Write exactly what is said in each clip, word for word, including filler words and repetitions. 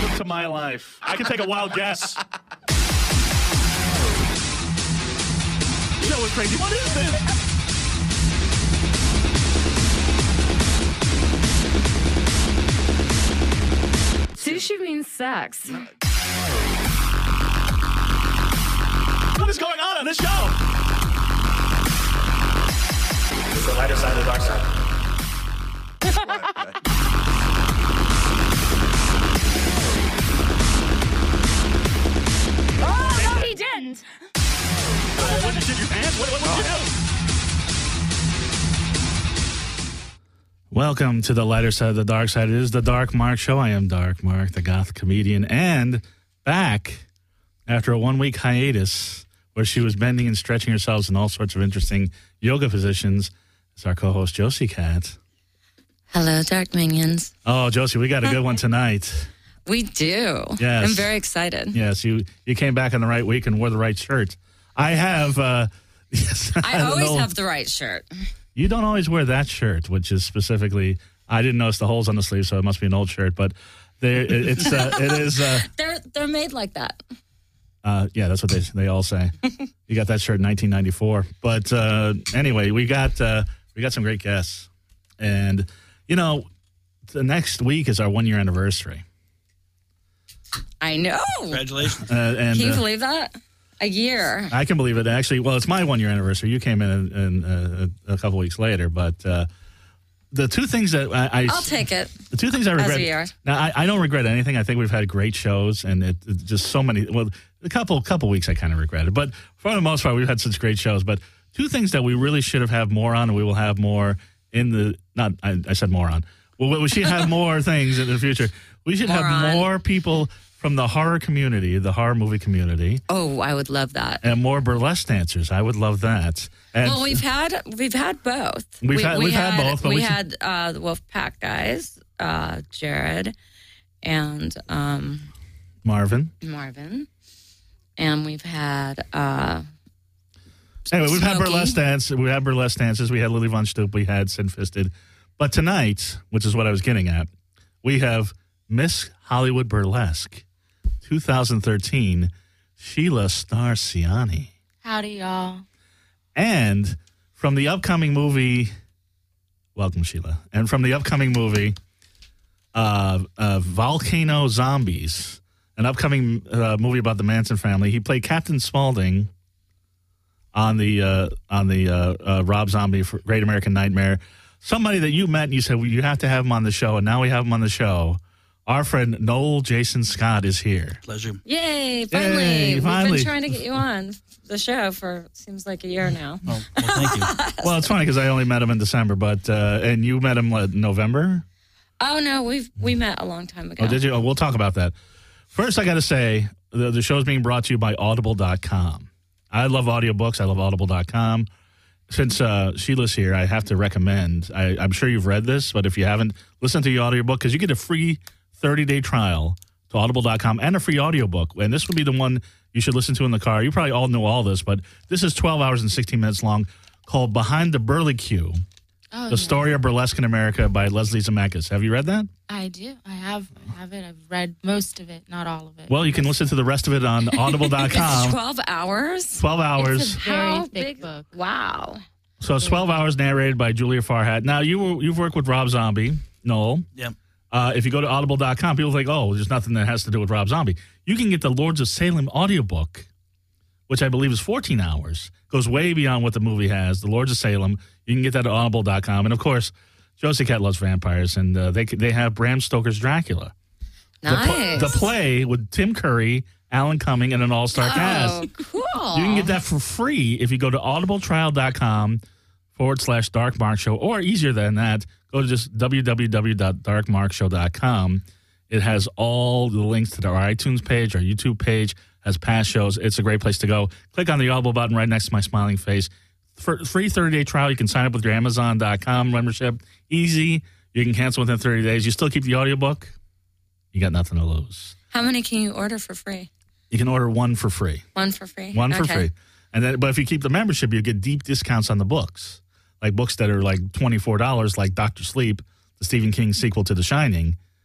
Welcome to my life. I can take a wild guess. Show is crazy. What is this? Sushi means sex. What is going on on this show? It's the lighter side of the dark side. Oh, no, he didn't. Oh, what, you shit your pants? What, what, what did you do? Welcome to the lighter side of the dark side. It is the Dark Mark Show. I am Dark Mark, the goth comedian, and back after a one-week hiatus where she was bending and stretching herself in all sorts of interesting yoga positions. It's our co-host, Josie Cat. Hello, Dark Minions. Oh, Josie, we got a good one tonight. We do. Yes. I'm very excited. Yes, you, you came back on the right week and wore the right shirt. I have... Uh, yes, I, I always know. have the right shirt. You don't always wear that shirt, which is specifically... I didn't notice the holes on the sleeve, so it must be an old shirt, but there, it, it's, uh, it is... Uh, they're they're made like that. Uh, yeah, that's what they they all say. You got that shirt in nineteen ninety-four. But uh, anyway, we got uh, we got some great guests, and you know, the next week is our one year anniversary. I know. Congratulations! Uh, and, can you uh, believe that? A year. I can believe it. Actually, well, it's my one year anniversary. You came in, in uh, a couple weeks later, but uh, the two things that I, I I'll take it. The two things I regret. As we are. Now, I, I don't regret anything. I think we've had great shows, and it, it just so many. Well, a couple couple weeks I kind of regretted, but for the most part, we've had such great shows. But two things that we really should have had more on, and we will have more in the. Not I, I said more on. Well, we should have more things in the future. We should More have on. more people from the horror community, the horror movie community, Oh, I would love that. and more burlesque dancers. I would love that. And Well, we've had we've had both. We've we, had- we we've had both, but we we should- had uh, the Wolfpack guys, uh, Jared, and um, Marvin. Marvin, and we've had. Uh, Anyway, we've had Smokey. burlesque dance. We had burlesque dances. We had Lily Von Stoop. We had Sin Fisted. But tonight, which is what I was getting at, we have Miss Hollywood Burlesque twenty thirteen, Sheila Starciani. Howdy, y'all. And from the upcoming movie, welcome, Sheila. And from the upcoming movie, uh, uh, Volcano Zombies, an upcoming uh, movie about the Manson family. He played Captain Spaulding on the uh, on the uh, uh, Rob Zombie for Great American Nightmare. Somebody that you met and you said, well, you have to have him on the show, and now we have him on the show. Our friend Noel Jason Scott is here. Pleasure. Yay! Finally, Yay, we've finally. been trying to get you on the show for seems like a year now. Oh, well, thank you. Well, it's funny because I only met him in December, but uh, and you met him what, November? Oh no, we've we met a long time ago. Oh, did you? Oh, we'll talk about that. First, I got to say, the, the show's being brought to you by audible dot com. I love audiobooks. I love audible dot com. Since uh, Sheila's here, I have to recommend, I, I'm sure you've read this, but if you haven't, listen to the audiobook because you get a free thirty-day trial to audible dot com and a free audiobook. And this would be the one you should listen to in the car. You probably all know all this, but this is twelve hours and sixteen minutes long, called Behind the Burlicue, Oh, The yeah. Story of Burlesque in America by Leslie Zemeckis. Have you read that? I do. I have. I have it. I've read most of it, not all of it. Well, you can listen to the rest of it on audible dot It's com. twelve hours. twelve hours. It's a very How thick big? book. Wow. So it's twelve hours narrated by Julia Farhat. Now, you were, you've worked with Rob Zombie, Noel. Yeah. Uh, if you go to audible dot com, people think, oh, there's nothing that has to do with Rob Zombie. You can get the Lords of Salem audiobook, which I believe is fourteen hours. Goes way beyond what the movie has. The Lords of Salem. You can get that at audible dot com. And, of course, Josie Cat loves vampires, and uh, they they have Bram Stoker's Dracula. The, pl- Nice. the play with Tim Curry, Alan Cumming, and an all-star cast. Oh, cool. You can get that for free if you go to audible trial dot com forward slash Dark Mark Show, or easier than that, go to just w w w dot dark mark show dot com. It has all the links to our iTunes page, our YouTube page, has past shows. It's a great place to go. Click on the Audible button right next to my smiling face. For free thirty-day trial, you can sign up with your amazon dot com membership. Easy. You can cancel within thirty days. You still keep the audiobook. You got nothing to lose. How many can you order for free? You can order one for free. One for free. One for Okay. free. And then, but if you keep the membership, you get deep discounts on the books. Like books that are like twenty-four dollars, like Doctor Sleep, the Stephen King sequel to The Shining.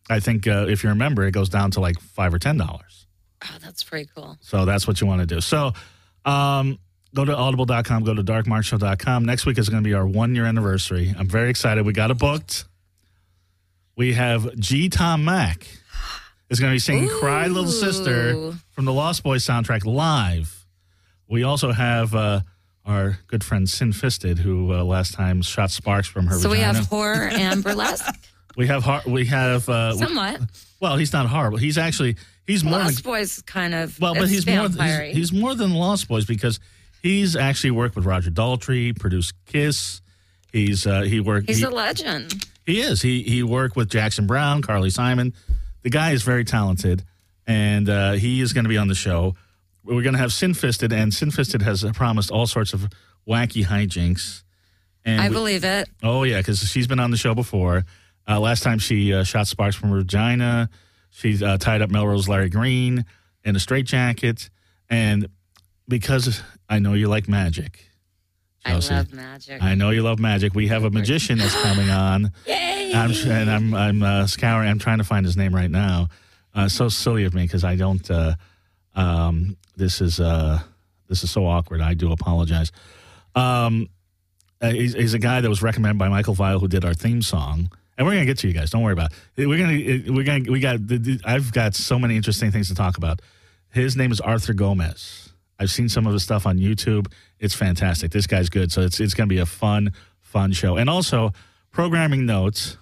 I think uh, if you remember, it goes down to like five or ten dollars. Oh, that's pretty cool. So that's what you want to do. So um, go to audible dot com, go to dark mark show dot com. Next week is going to be our one-year anniversary. I'm very excited. We got it booked. We have G. Tom Mack is going to be singing Ooh. Cry Little Sister from the Lost Boys soundtrack live. We also have uh, our good friend Sin Fisted, who uh, last time shot sparks from her So we vagina. have horror and burlesque? We have, har- we have uh, Somewhat. well, he's not horrible. He's actually, he's more Lost than, Boys kind of. well, but it's he's more, vampire-y. he's, he's more than Lost Boys because he's actually worked with Roger Daltrey, produced Kiss. He's, uh, he worked, He's he, a legend. he is, he, he worked with Jackson Brown, Carly Simon. The guy is very talented, and uh, he is going to be on the show. We're going to have Sin Fisted, and Sin Fisted has promised all sorts of wacky hijinks. And I we- believe it. Oh, yeah, because she's been on the show before. Uh, last time she uh, shot sparks from her vagina. She uh, tied up Melrose Larry Green in a straitjacket. And because I know you like magic, Chelsea, I love magic. I know you love magic. We have a magician that's coming on. Yay! I'm, and I'm I'm uh, scouring. I'm trying to find his name right now. Uh, so silly of me because I don't. Uh, um, this is uh, this is so awkward. I do apologize. Um, uh, he's, he's a guy that was recommended by Michael Vile, who did our theme song. And we're gonna get to you guys. Don't worry about it. We're gonna we're gonna we got. I've got so many interesting things to talk about. His name is Arthur Gomez. I've seen some of his stuff on YouTube. It's fantastic. This guy's good. So it's it's gonna be a fun fun show. And also programming notes.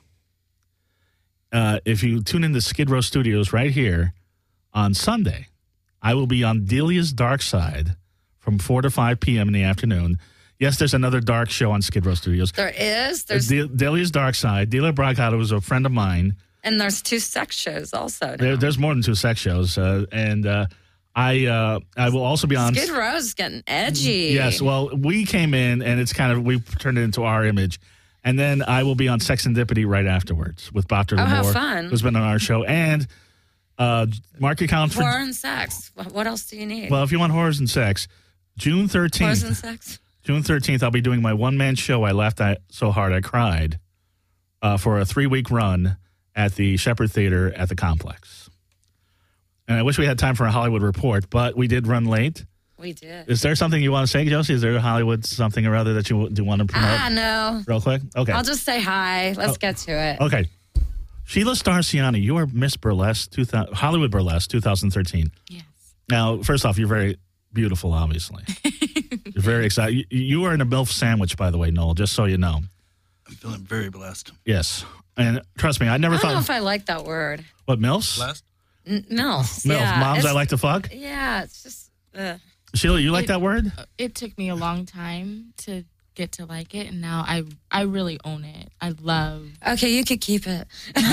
Uh, if you tune into Skid Row Studios right here on Sunday, I will be on Delia's Dark Side from four to five p.m. in the afternoon. Yes, there's another dark show on Skid Row Studios. There is. There's De- Delia's Dark Side. Delia Brocado was a friend of mine. and there's two sex shows also. Now. There, there's more than two sex shows. Uh, and uh, I uh, I will also be on... Skid Row's getting edgy. Yes, well, we came in, and it's kind of... We turned it into our image. And then I will be on Sex and Dipity right afterwards with Doctor Oh, how Lamore, fun. who's been on our show. And uh, mark your calendar for... Horror and sex. What what else do you need? Well, if you want horrors and sex, June thirteenth... Horrors and sex? June thirteenth, I'll be doing my one-man show, I Laughed I, So Hard I Cried, uh, for a three-week run at the Shepherd Theater at the Complex. And I wish we had time for a Hollywood report, but we did run late. We did. Is there something you want to say, Josie? Is there a Hollywood something or other that you do want to promote Ah, no. real quick? Okay. I'll just say hi. Let's Oh. get to it. Okay. Sheila Starciani, you are Miss Burlesque, two thousand, Hollywood Burlesque twenty thirteen. Yes. Now, first off, you're very beautiful, obviously. You're very excited. You, you are in a MILF sandwich, by the way, Noel, just so you know. I'm feeling very blessed. Yes. And trust me, I never I don't know thought... if I like that word. What, MILFs? Blessed? N- MILFs. MILF, Yeah, moms I it's- like to fuck? Yeah, it's just. Uh, Sheila, you like It- that word? It took me a long time to get to like it, and now I I really own it. I love. okay, you could keep it.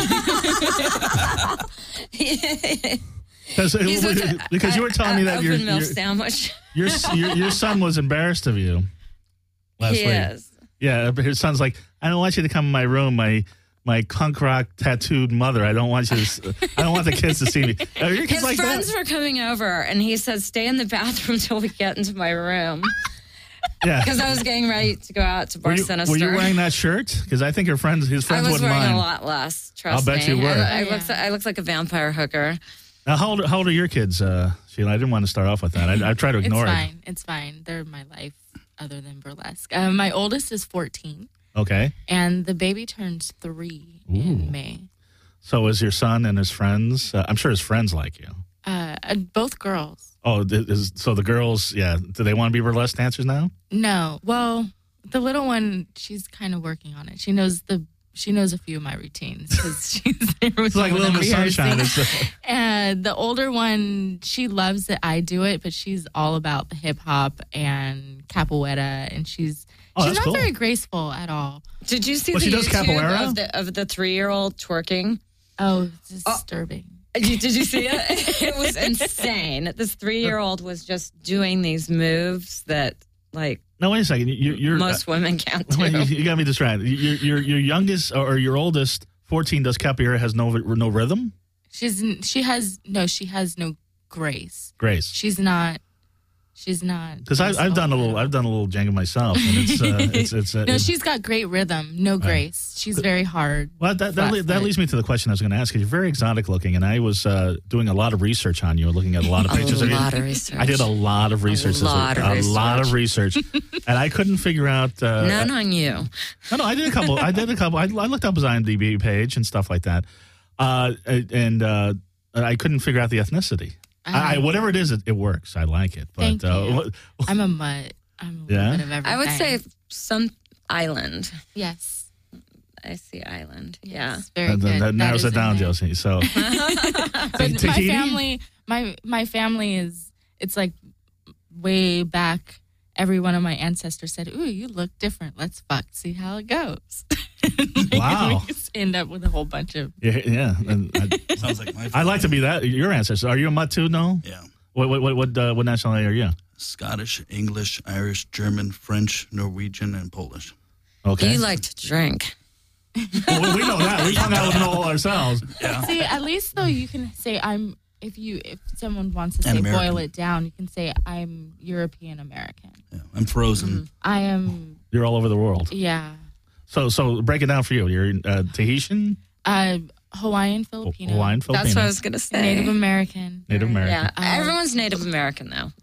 Because He's a- because you were telling me a- that open your, milk your, sandwich. your, your, your son was embarrassed of you last He week. is. Yeah, but his son's like, I don't want you to come in my room, my my punk rock tattooed mother. I don't want you to, s- I don't want the kids to see me. Are your kids His like friends that? were coming over, and he said, "Stay in the bathroom till we get into my room," Yeah. because I was getting ready to go out to Were Bar you, Sinister. were you wearing that shirt? Because I think your friends, his I friends was wouldn't wearing mind. a lot less. Trust I'll bet me. you were. I, I Oh, looked. yeah. I looked like a vampire hooker. Now, how old, how old are your kids, uh, Sheila? I didn't want to start off with that. I, I try to It's ignore it. fine. It's fine. They're my life, other than burlesque. Uh, my oldest is fourteen, Okay. and the baby turns three Ooh. in May. So is your son and his friends, uh, I'm sure his friends like you. Uh, uh, both girls. Oh, th- is, so the girls, yeah. Do they want to be burlesque dancers now? No, well, the little one, she's kind of working on it. She knows the. She knows a few of my routines because she's there with It's like me when Little I'm Miss Sunshine. rehearsing. It's, uh, And the older one, she loves that I do it, but she's all about the hip hop and capoeira, and she's Oh, she's that's not cool. very graceful at all. Did you see Well, the she does YouTube capoeira? of the of the three year old twerking? Oh, it's disturbing. You- Did you see it? It was insane. This three year old was just doing these moves that like no, wait a second. You, you're most women can't uh, wait, you, do. you got me distracted. Your, your your youngest or your oldest, fourteen, does capoeira, has no no rhythm. She's n- she has no she has no grace. Grace. She's not She's not. Because I've done a little, I've done a little Jenga myself, and it's, uh, it's, it's. Uh, no, she's got great rhythm, no grace. She's very hard. Well, that that, le- that leads me to the question I was going to ask. You're very exotic looking, and I was uh, doing a lot of research on you, looking at a lot of pictures. A of you. lot of research. I did a lot of research. A this lot week. of a research. lot of research, and I couldn't figure out. Uh, None on you. No, no, I did a couple. I did a couple. I, I looked up his IMDb page and stuff like that, uh, and uh, I couldn't figure out the ethnicity. I, I, whatever it is, it, it works. I like it. But Thank uh, you. what, I'm a mutt. I'm a Yeah? little bit of everything. I would say some island. yes. I see island. Yeah. Yes, very that, good. that narrows is it in down, there. Josie. So, But my Tahiti? family, my my family is. It's like way back. Every one of my ancestors said, "Ooh, you look different. Let's fuck. See how it goes." Like, Wow. We just end up with a whole bunch of. yeah, yeah. And I, Sounds like my. I'd like to be that. Your ancestor. Are you a mutt too? No. Yeah. What what what what, uh, what nationality are you? Scottish, English, Irish, German, French, Norwegian, and Polish. Okay. You like to drink. well, we know that. We hung out with Noel ourselves. Yeah. See, at least though, you can say I'm. If you if someone wants to And say American. boil it down, you can say I'm European American. Yeah. I'm frozen. I am. You're all over the world. Yeah. So so break it down for you. You're uh, Tahitian, Uh, Hawaiian Filipino. Hawaiian, Filipino, That's what I was going to say. Native American. Native American. Yeah. Um, Everyone's Native American, though.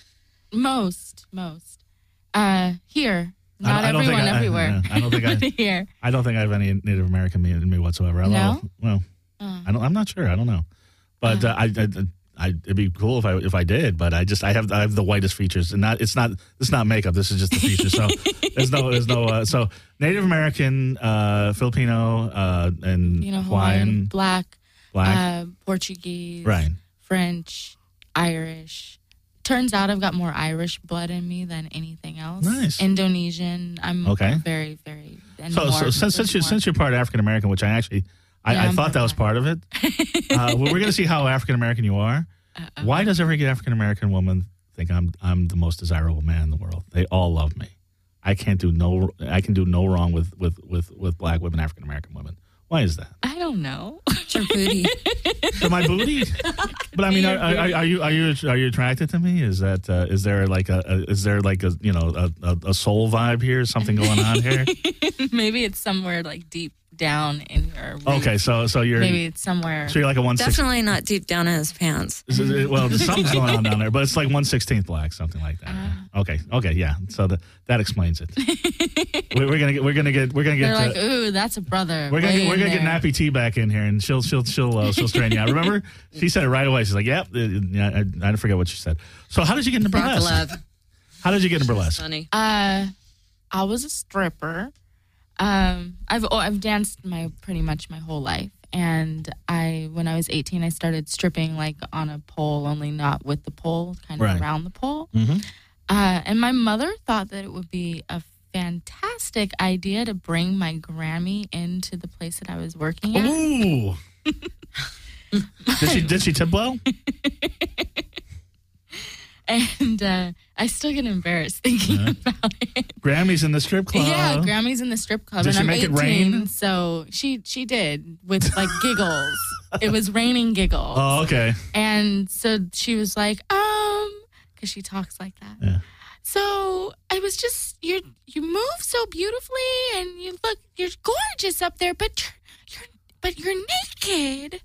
Most, most. Uh, here, I- not I don't think everyone I- I- everywhere. I don't think I- But here. I don't think I have any Native American me- in me whatsoever. I don't No? know. Well, Uh, I don't. I'm not sure. I don't know. But uh, I, I, I, it'd be cool if I if I did. But I just I have I have the whitest features, and not it's not it's not makeup. This is just the features. So there's no there's no uh, so Native American, uh, Filipino, uh, and you know, Hawaiian, Hawaiian, black, black, uh, Portuguese, right? French, Irish. Turns out I've got more Irish blood in me than anything else. Nice. Indonesian. I'm Okay. very, very. And So, more, so since since, you, more. since you're part African American, which I actually I, Yeah, I I'm thought that was part of it. Uh, well, we're going to see how African American you are. Uh-oh. Why does every African American woman think I'm I'm the most desirable man in the world? They all love me. I can't do no I can do no wrong with with with, with black women, African American women. Why is that? I don't know. It's your booty. So my booty? But I mean, are, are, are you are you are you attracted to me? Is that uh, is there like a, a is there like a you know a, a, a soul vibe here? Something going on here? Maybe it's somewhere like deep down in your. root. Okay, so so you're Maybe it's somewhere. so you're like a one sixteenth. Definitely not deep down in his pants. Well, something's going on down there, but it's like one sixteenth black, something like that. Uh. Okay, okay, yeah. So the, that explains it. we, we're gonna get we're gonna get we're gonna get. They're to- like, ooh, that's a brother. We're gonna way get, we're in gonna get there." Nappy T back in here, and she'll she'll she'll uh, she'll straighten you out. Remember, she said it right away. She's like, "Yep." Uh, yeah, I, I forget what she said. So, how did you get into Rock burlesque? love. How did you get into burlesque? Funny. Uh, I was a stripper. Um, I've oh, I've danced my pretty much my whole life, and I when I was eighteen, I started stripping like on a pole, only not with the pole, kind of Right. around the pole. Mm-hmm. Uh, and my mother thought that it would be a fantastic idea to bring my Grammy into the place that I was working at. Ooh. did she did she tip well? And uh, I still get embarrassed thinking Yeah. about it. Grammys in the strip club. Yeah, Grammy's in the strip club, Did and she I'm make it eighteen, rain? so she she did with like giggles. It was raining giggles, Oh, okay. and so she was like, um, because she talks like that. Yeah. So I was just you you move so beautifully, and you look you're gorgeous up there, but you're, you're but you're naked.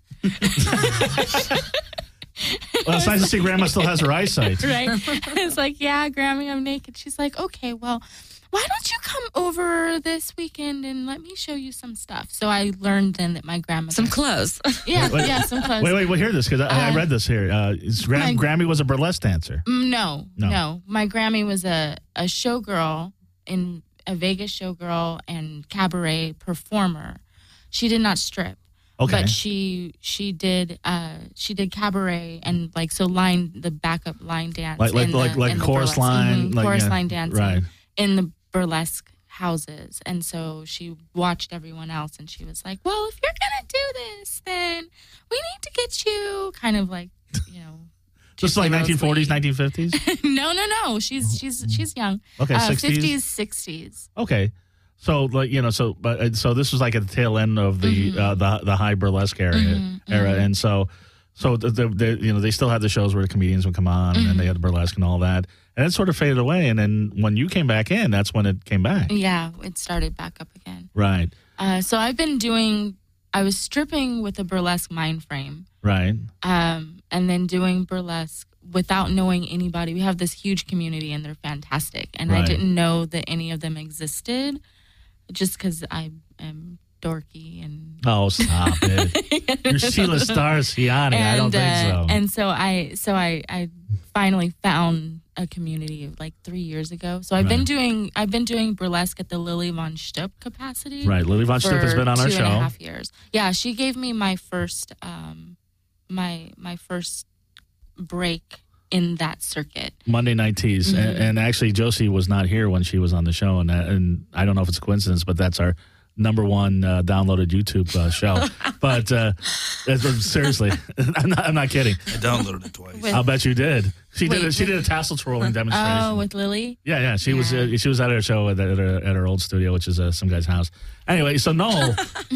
Well, it's nice to see Grandma still has her eyesight. Right? It's like, yeah, Grammy, I'm naked. She's like, okay, well, why don't you come over this weekend and let me show you some stuff? So I learned then that my grandmother. Some clothes. Yeah, Wait, yeah, some clothes. Wait, wait, well, hear this because I, I Uh, read this here. Uh, is Gram- my- Grammy was a burlesque dancer. Mm, No, No. no, My Grammy was a, a showgirl in a Vegas showgirl and cabaret performer. She did not strip. Okay. But she she did uh, she did cabaret and like so line the backup line dance Like- like- in the- like- like in the chorus burlesque. line, Mhm, like, chorus yeah, line dancing right. in the burlesque houses, and so she watched everyone else and she was like, well, if you're gonna do this, then we need to get you kind of like you know Just like Gypsy Rose nineteen forties, Lee. nineteen fifties? no no no she's she's she's young Okay, uh, sixties? fifties sixties. Okay. So, like, you know, so but uh, so this was like at the tail end of the Mhm. uh, the the high burlesque era, Mhm, era. mhm. And so, so the, the, the, you know, they still had the shows where the comedians would come on and then they had the burlesque and all that. And it sort of faded away. And then when you came back in, that's when it came back. Yeah, it started back up again. Right. Uh, so I've been doing, I was stripping with a burlesque mind frame. Right. Um, and then doing burlesque without knowing anybody. We have this huge community and they're fantastic. And Right. I didn't know that any of them existed just because I am dorky and Oh, stop it. You're Sheila Starciani. I don't think uh, so. And so I so I, I finally found a community like three years ago. So I've been Right. doing I've been doing burlesque at the Lily Von Stupp capacity. Right. Lily Von Stupp has for been on our two show. and a half years. Yeah, she gave me my first um my my first break in that circuit. Monday Night Tease. Mm-hmm. And, and actually, Josie was not here when she was on the show. And, that, and I don't know if it's a coincidence, but that's our number one uh, downloaded YouTube uh, show. But uh, that's- seriously, I'm not, I'm not kidding. I downloaded it twice. With- I'll bet you did. She did. A, Wait, she with- did a tassel twirling demonstration. Oh, with Lily? Yeah, yeah. She was Yeah. uh, she was at her show at, at, her, at her old studio, which is uh, some guy's house. Anyway, so Noel,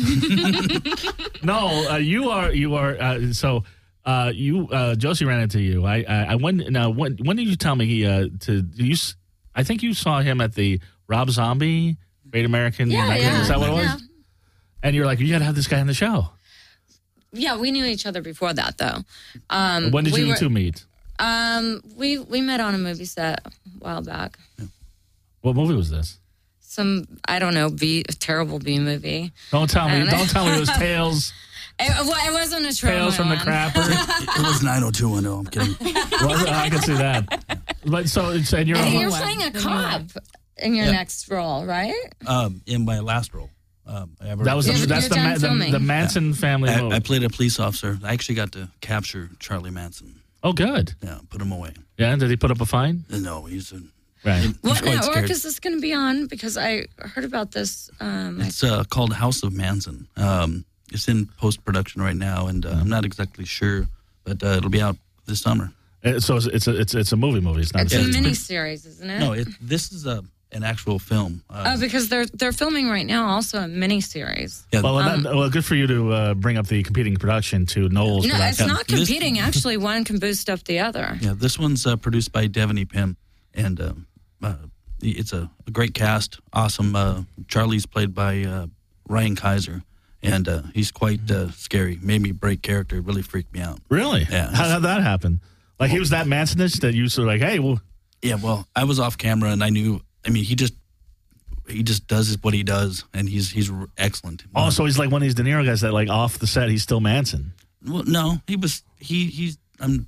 Noel, uh, you are you are uh, so uh, you uh, Josie ran into you. I I, I when now when when did you tell me he, uh, to you? s- I think you saw him at the Rob Zombie Great American. Yeah, Nightmare. yeah, Is that what it was? yeah. And you're like, you got to have this guy on the show. Yeah, we knew each other before that, though. Um, When did we you were- two meet? Um, we we met on a movie set a while back. What movie was this? Some I don't know, B terrible B movie. Don't tell I me. don't know. Don't tell me it was Tales. It, well, it wasn't a trauma Tales from the one. Crapper. It was nine oh two one oh. I'm kidding. Well, I can see that. But so, and you're And on- you're one. playing a The new cop in your Yeah. next role, right? Um, in my last role, um, I ever, That was the, You're- that's you're the, done Ma- the filming. the Manson family I, movie. I played a police officer. I actually got to capture Charlie Manson. Oh, good. Yeah, put him away. Yeah, did he put up a fine? No, he's a, Right. he's What quite network scared. is this going to be on? Because I heard about this. Um, I- It's uh, called House of Manson. Um, it's in post production right now, and uh, I'm not exactly sure, but uh, it'll be out this summer. Uh, So it's it's a it's it's a movie movie. It's not. it's a a it's mini pretty- series, isn't it? No, it, this is a an actual film. Uh, Oh, because they're they're filming right now also a mini series. yeah, Well, Um, that, well, good for you to uh, bring up the competing production to Knowles. No, for that. it's not This- competing. Actually, one can boost up the other. yeah. This one's uh, produced by Devaney Pym, and uh, uh, it's a, a great cast. Awesome. Uh, Charlie's played by uh, Ryan Kaiser, and uh, he's quite uh, scary. Made me break character. Really freaked me out. Really? Yeah. How did that happen? Like he was that Mansonish that you sort of like, hey, well, Yeah, well, I was off camera, and I knew. I mean, he just he just does what he does, and he's he's r- excellent. oh, so he's like one of these De Niro guys that like off the set he's still Manson. Well, no, he was he he's um,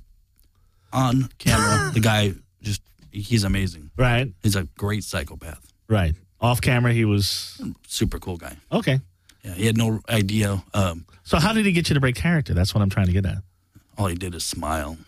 on camera. The guy just he's amazing. Right. He's a great psychopath. Right. Off camera he was Super cool guy. okay. Yeah, he had no idea. Um, So how did he get you to break character? That's what I'm trying to get at. all he did is smile.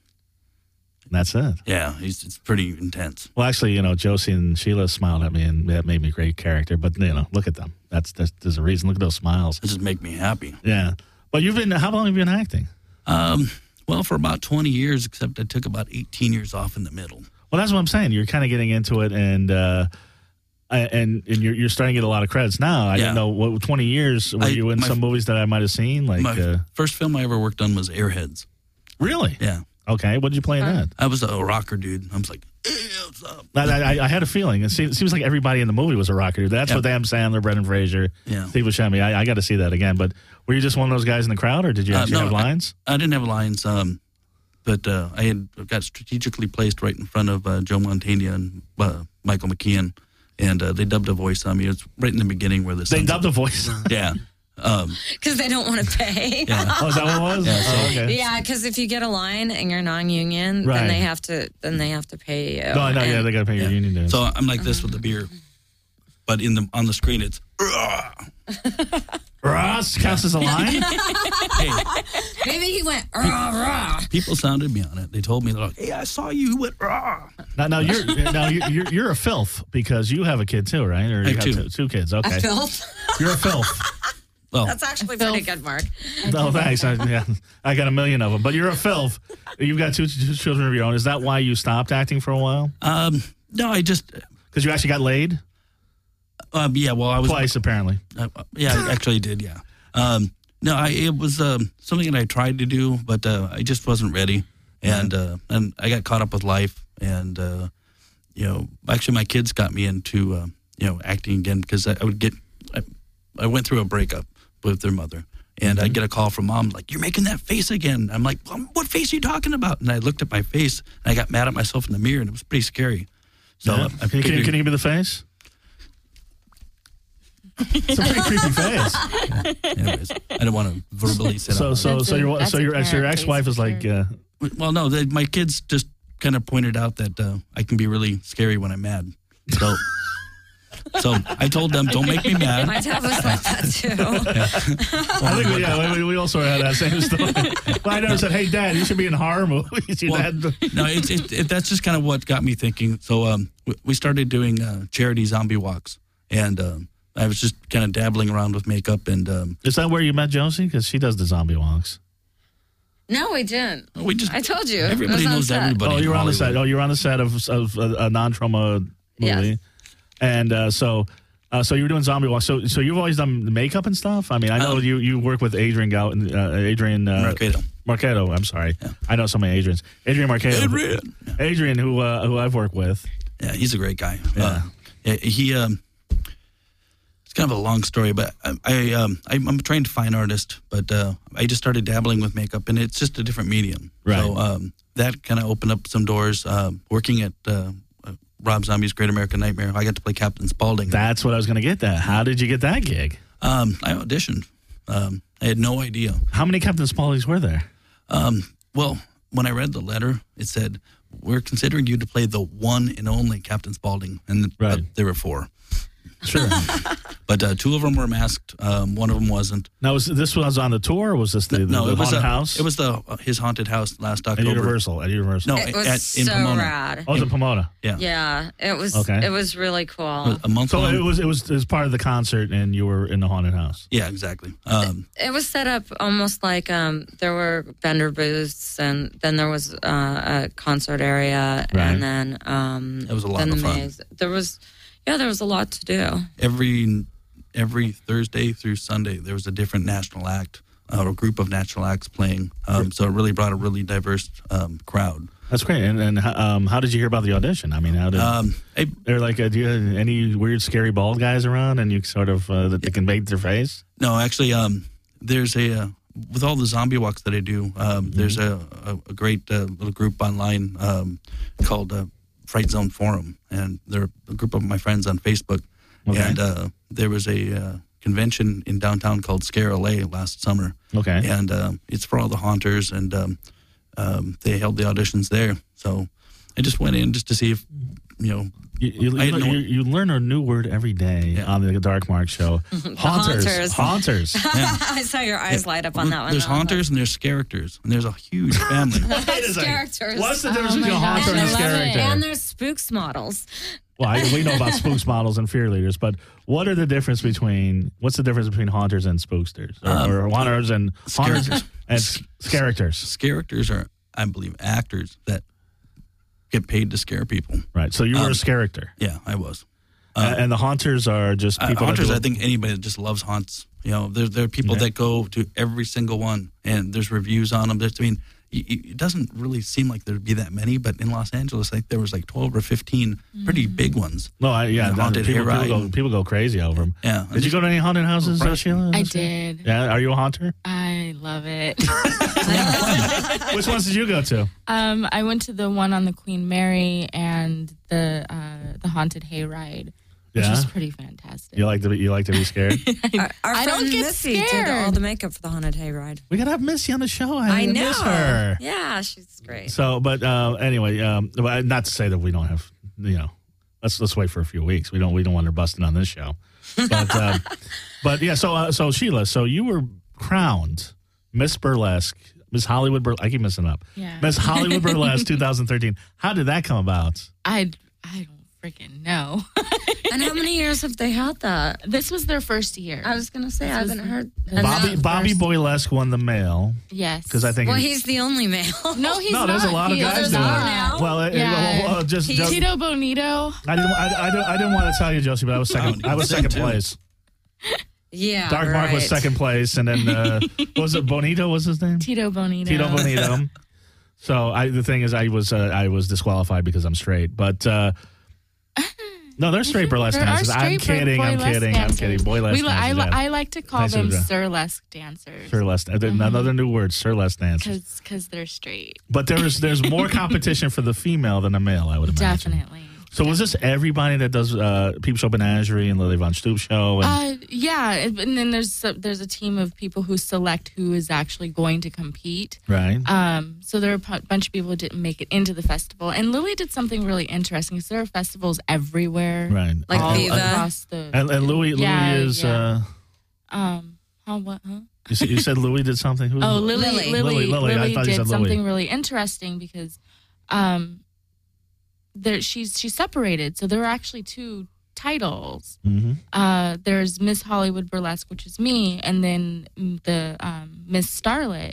That's it. Yeah, he's it's pretty intense. Well, actually, you know, Josie and Sheila smiled at me, and that made me a great character. But you know, look at them. That's, that's there's a reason. Look at those smiles. It just make me happy. Yeah. But you've been. How long have you been acting? Um, well, for about twenty years, except I took about eighteen years off in the middle. Well, that's what I'm saying. You're kind of getting into it, and uh, and and you're you're starting to get a lot of credits now. I Yeah. didn't know what twenty years were I- you in my- some movies that I might have seen. Like, My uh, first film I ever worked on was Airheads. really? Yeah, Okay. What did you play in that? I was a rocker dude. I was like, hey, what's up? I, I, I had a feeling. It seems, it seems like everybody in the movie was a rocker. That's Yeah. what Adam Sandler, Brendan Fraser, Yeah. Steve Buscemi. I, I got to see that again. But were you just one of those guys in the crowd, or did you Uh, actually no, have I- lines? I didn't have lines, um, but uh, I had got strategically placed right in front of uh, Joe Montana and uh, Michael McKean, and uh, they dubbed a voice on me. It's right in the beginning where the They sun's- dubbed a voice. Yeah, um, Because they don't want to pay. yeah. Oh, is that what it was? Yeah, so- oh, okay. Yeah, because if you get a line and you're non-union, Right. then they have to then they have to pay you. No, I know. Yeah, And- they got to pay your Yeah. union dues. So I'm like this with the beer, but in the on the screen it's. Ross counts as a line. Hey, Maybe he went rah rah. people sounded me on it. They told me, they're like, "Hey, I saw you. You went raw." Now, now you're now you're, you're you're a filth because you have a kid too, right? Or you I have two. two, two kids. Okay, Filth. you're a filth. Well, That's actually Filth. pretty good, Mark. No, thanks. I, yeah, I got a million of them, but you're a filth. You've got two, two children of your own. Is that why you stopped acting for a while? um, no, I just, Because you actually got laid um, yeah. Well, I was twice, apparently. Uh, yeah, I actually did. Yeah. Um, no, I, it was um, something that I tried to do, but uh, I just wasn't ready, and uh, and I got caught up with life, and uh, you know, actually my kids got me into, uh, you know, acting again because I, I would get, I, I went through a breakup with their mother. And mm-hmm. I'd get a call from mom, like, you're making that face again. I'm like, what face are you talking about? And I looked at my face, and I got mad at myself in the mirror, and it was pretty scary. So yeah. I, I can, figured, you, can you give me the face? It's a pretty creepy face. Yeah. Anyways, I don't want to verbally say so, that. So, so, so, your, so your, so your ex-wife is like... Uh, well, no, they, my kids just kind of pointed out that uh, I can be really scary when I'm mad. So... So I told them, don't make me mad. My dad was like that too. Yeah. I think we, yeah, we, we also had that same story. But I never said, hey, Dad, you should be in horror movies. Your well, dad... No, it's, it, it, that's just kind of what got me thinking. So um, we, we started doing uh, charity zombie walks. And uh, I was just kind of dabbling around with makeup. And um, is that where you met Josie? Because she does the zombie walks. No, we didn't. We just, I told you. Everybody knows everybody. Oh, you were on the set. Oh, you were on the set of, of a, a non-trauma movie. Yes. And uh, so, uh, so you were doing zombie walks. So, so you've always done the makeup and stuff. I mean, I know um, you, you work with Adrian Gout, uh, Adrian uh, Marquedo. Marquedo. I'm sorry, yeah. I know so many Adrians. Adrian Marquedo. Adrian. Yeah. Adrian, who uh, who I've worked with. Yeah, he's a great guy. Yeah. Uh, he. Um, it's kind of a long story, but I, I um, I'm a trained fine artist, but uh, I just started dabbling with makeup, and it's just a different medium. Right. So um, that kind of opened up some doors. Uh, working at. Uh, Rob Zombie's Great American Nightmare. I got to play Captain Spaulding. That's what I was going to get at. How did you get that gig? Um, I auditioned. Um, I had no idea. How many Captain Spauldings were there? Um, well, when I read the letter, it said, we're considering you to play the one and only Captain Spaulding. And right. uh, there were four. Sure. But uh, two of them were masked. Um, one of them wasn't. Now, was this was on the tour, or was this the, the, no, the it was haunted a, house? It was the uh, his haunted house last October. At Universal. At Universal. No, it was at, so in Pomona. rad. Oh, it was in Pomona. Yeah. Yeah, it was. Okay. It was really cool. A month so long. it was it was it was part of the concert, and you were in the haunted house. Yeah, exactly. Um, it was set up almost like um, there were vendor booths, and then there was uh, a concert area, right. and then um, it was a lot then of the fun. maze. There was, yeah, there was a lot to do. Every every Thursday through Sunday, there was a different national act uh, or group of national acts playing. Um, so it really brought a really diverse um, crowd. That's great. And, and um, how did you hear about the audition? I mean, how did um, I, they're like, uh, do you have any weird, scary bald guys around, and you sort of uh, that they can make their face? No, actually, um, there's a uh, with all the zombie walks that I do. Um, mm-hmm. There's a, a, a great uh, little group online um, called uh, Fright Zone Forum, and they're a group of my friends on Facebook. Okay. And uh, there was a uh, convention in downtown called Scare L A last summer. Okay. And uh, it's for all the haunters, and um, um, they held the auditions there. So I just went in just to see if, you know. You, you, you, no, you, you learn a new word every day yeah. on the Dark Mark Show. Haunters. Haunters. Haunters. Yeah. I saw your eyes yeah. light up on that one. There's haunters and there's characters, and there's a huge family. Characters. What's the difference oh between a haunter and a gosh, character? And there's spooks models. Well, I, we know about spooks models and fear leaders, but what are the difference between what's the difference between haunters and spooksters, or, um, or haunters and haunters and characters? Characters are, I believe, actors that get paid to scare people. Right. So you were um, a character. Yeah, I was. Uh, and the haunters are just people. Uh, haunters, that I think anybody that just loves haunts. You know, there there are people okay. that go to every single one, and there's reviews on them. There's, I mean. It doesn't really seem like there'd be that many, but in Los Angeles, like there was like twelve or fifteen pretty mm. big ones. No, I, yeah, the haunted people, people, go, and, people go crazy over them. Yeah. Did you go to any haunted houses, uh, Sheila? I did. Yeah, are you a haunter? I love it. Which ones did you go to? Um, I went to the one on the Queen Mary and the uh, the haunted hayride. Which yeah. was pretty fantastic. You like to be, you like to be scared? our our I don't get Missy scared. did all the makeup for the haunted hayride. We gotta have Missy on the show. I, I know. miss her. Yeah, she's great. So, but uh, anyway, um, not to say that we don't have, you know, let's let's wait for a few weeks. We don't we don't want her busting on this show. But uh, but yeah. So uh, so Sheila, so you were crowned Miss Burlesque, Miss Hollywood Burlesque. I keep messing up. Yeah. Miss Hollywood Burlesque twenty thirteen. How did that come about? I I don't freaking know. And how many years have they had that? This was their first year. I was going to say, this I haven't heard. Bobby Bobby first. Boylesque won the male. Yes. Because I think. Well, he's the only male. No, he's no, not. there's a lot of he guys is doing not. it. now. Well, it, Yeah. well, well, just, just Tito Bonito. I didn't. I, I, didn't, I didn't want to tell you, Josie, but I was second. Oh, I was them second too. place. Yeah, Dark Mark was right. second place, and then uh, what was it? Bonito was his name. Tito Bonito. Tito Bonito. So I, the thing is, I was uh, I was disqualified because I'm straight. But uh, No, they're straight burlesque There are dancers. I'm straight kidding. I'm burlesque kidding. I'm dancers. kidding. Boylesque We, li- I, dancers. li- yeah. I like to call Nice them of you. surlesque dancers. Surlesque. Another new word, surlesque dancers. Because they're straight. But there's there's more competition for the female than the male, I would imagine. Definitely. So was this everybody that does uh, Peep Show Menagerie and Lily Von Stoop Show? And, Uh, yeah, and and then there's a, there's a team of people who select who is actually going to compete. right? Um, so there are a pu- bunch of people who didn't make it into the festival, and Lily did something really interesting. Because there are festivals everywhere, right. Like all Viva. across the. And, and Louis, Yeah, Louis is. yeah. Uh, Um, huh, what? Huh? you, said, you said Louis did something. Who, Oh, Lily, Lily. Lily, Lily, Lily, Lily. I thought you did said Louis. something really interesting because, um, there she's she's separated. So there are actually two titles. Mm-hmm. Uh, there's Miss Hollywood Burlesque, which is me, and then the um, Miss Starlet,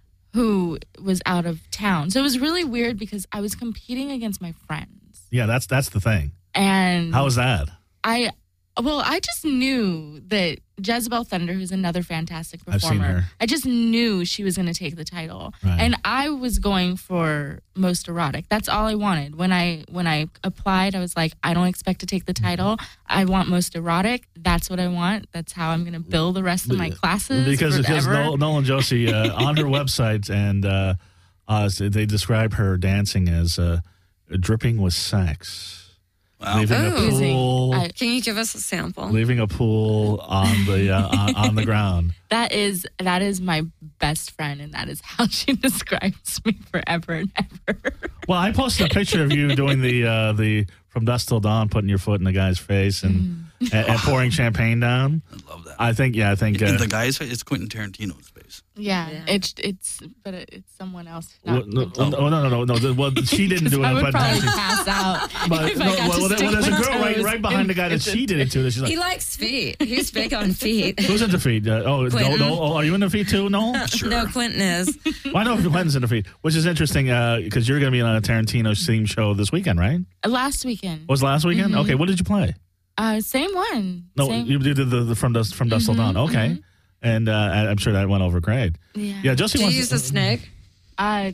who was out of town. So it was really weird because I was competing against my friends, Yeah, that's that's the thing. and How was that? I. Well, I just knew that Jezebel Thunder, who's another fantastic I've seen performer, her. I just knew she was going to take the title, Right. and I was going for most erotic. That's all I wanted. When I when I applied, I was like, I don't expect to take the title. I want most erotic. That's what I want. That's how I'm going to bill the rest of my classes Because because forever. Noel, Noel and Josie uh, on her website and uh, uh, they describe her dancing as uh, dripping with sex. Wow. Leaving a Ooh. pool, I- Can you give us a sample? leaving a pool on the uh, on, on the ground. That is that is my best friend, and that is how she describes me forever and ever. Well, I posted a picture of you doing the uh, the From Dusk Till Dawn, putting your foot in the guy's face and Mm. and, and pouring champagne down. I love that. I think yeah, I think And uh, the guy's it's Quentin Tarantino's face. Yeah, Yeah. it's it's but it, it's someone else. well, Not no, me. oh, no, no, no, no. the- Well, she didn't do I it, would but, probably pass out. but if no, I got well, to there- stick well, there's a my girl right toes right behind in- the guy that into- she did it to. She's like, He likes feet. He's big on feet. who's in defeat? Uh, oh, no, Quentin. no. Oh, are you in defeat too? No. No, Quentin is. Well, I know Quentin's in defeat, which is interesting because you're going to be on a Tarantino themed show this weekend, right? Last weekend. Was it last weekend? Mhm. Okay, what did you play? Uh, same one. No, Same. you did the, the, the From Dusk From Dusk Till Mhm, Dawn. Okay, mhm. and uh, I- I'm sure that went over great. yeah. Yeah, Josie Do you wants use a snake? Uh,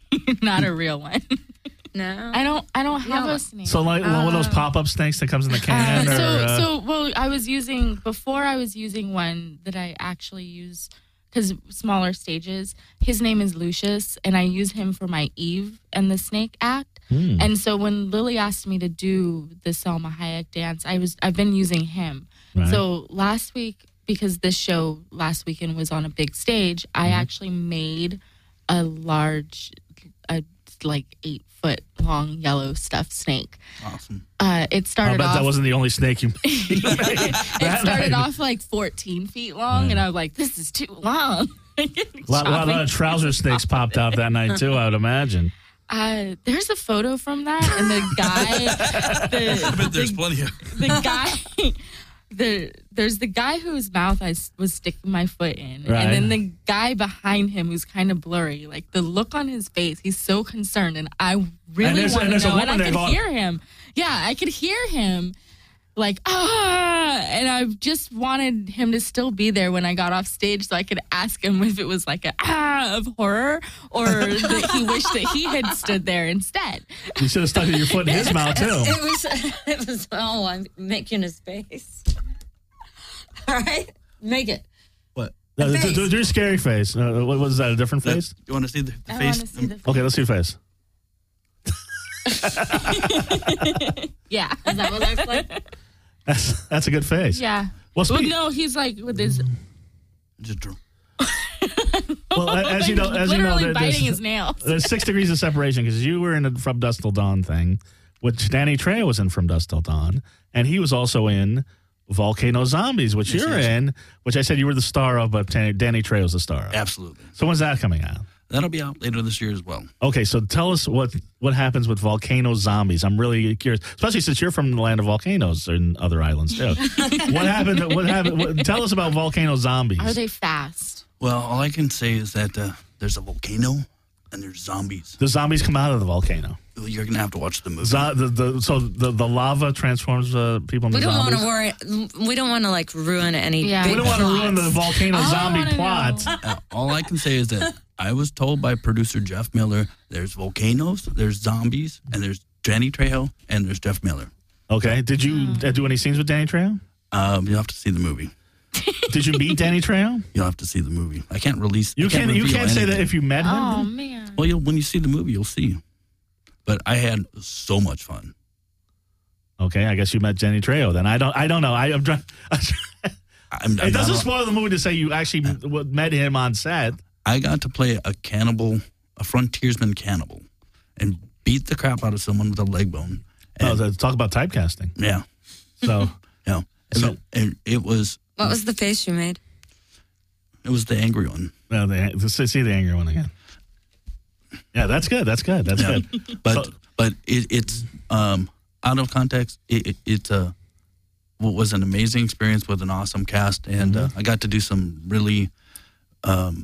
not a real one. No. I don't. I don't have Yeah. a snake. So like one of those Uh, pop up snakes that comes in the can, Uh, or so, uh, so well, I was using before. I was using one that I actually use because smaller stages. His name is Lucius, and I use him for my Eve and the Snake Act. Hmm. And so when Lily asked me to do the Selma Hayek dance, I was I've been using him. Right. So last week, because this show last weekend was on a big stage, I Mm-hmm. actually made a large, a like eight foot long yellow stuffed snake. Awesome. Uh, it I started bet off. that wasn't the only snake you made. it That started night. off like fourteen feet long, Yeah. and I was like, "This is too long." A lot, lot, lot of trouser snakes popped out that night too, I would imagine. Uh, there's a photo from that, and the guy, the, But there's the, plenty of. the guy, the there's the guy whose mouth I s- was sticking my foot in, Right. and then the guy behind him who's kind of blurry. Like the look on his face, he's so concerned, and I And really there's- want and to there's a know. And I woman there could going- hear him. Yeah, I could hear him. Like, ah, and I just wanted him to still be there when I got off stage so I could ask him if it was like a ah of horror or that he wished that he had stood there instead. You should have stuck your foot in his mouth too. It was. It was. Oh, I'm making his face. All right, make it. What? No, do, face. do, do your scary face. Uh, what was that? A different The- face? you want to see the, the I face? want to see the. Okay, let's see your face. Yeah, is that what I like? That's that's a good face. Yeah. Well, Well, speak, no, he's like with his Just draw. well as you know, as you know, literally there- biting there's, his nails. there's six degrees of separation because you were in the From Dusk Till Dawn thing, which Danny Trejo was in From Dusk Till Dawn, and he was also in Volcano Zombies, which Yes, you're yes. in, which I said you were the star of, but Danny, Danny Trejo's the star of. Absolutely. So when's that coming out? That'll be out later this year as well. Okay, so tell us what what happens with Volcano Zombies. I'm really curious, especially since you're from the land of volcanoes and other islands too. what happened? What happened? What, tell us about Volcano Zombies. Are they fast? Well, all I can say is that uh, there's a volcano and there's zombies. The zombies come out of the volcano. You're gonna have to watch the movie. Zo- the, the, so the, the lava transforms uh, people into We don't want zombies. to worry. We don't want to like ruin any. Yeah. big We don't want to Plots. ruin the volcano I zombie wanna plot. know. Uh, all I can say is that I was told by producer Jeff Miller there's volcanoes, there's zombies, and there's Danny Trejo, and there's Jeff Miller. Okay. Did you uh, do any scenes with Danny Trejo? Um, you'll have to see the movie. Did you meet Danny Trejo? You'll have to see the movie. I can't release. You I can't can't. You reveal can't say that anything. if you met him. Oh man. Well, you'll, when you see the movie, you'll see. But I had so much fun. Okay, I guess you met Danny Trejo. Then I don't. I don't know. I, I'm trying. I'm, I'm It doesn't not- spoil the movie to say you actually m- met him on set. I got to play a cannibal, a frontiersman cannibal, and beat the crap out of someone with a leg bone. Oh, And, so talk about typecasting. yeah, So yeah. So- So it, it was What was the face you made? it was the angry one. uh, the, let's see the angry one again. Yeah, that's good. That's good. That's Yeah. good. But So- but it, it's um, out of context. It, it, it's a what was an amazing experience with an awesome cast, and Mm-hmm. uh, I got to do some really, um,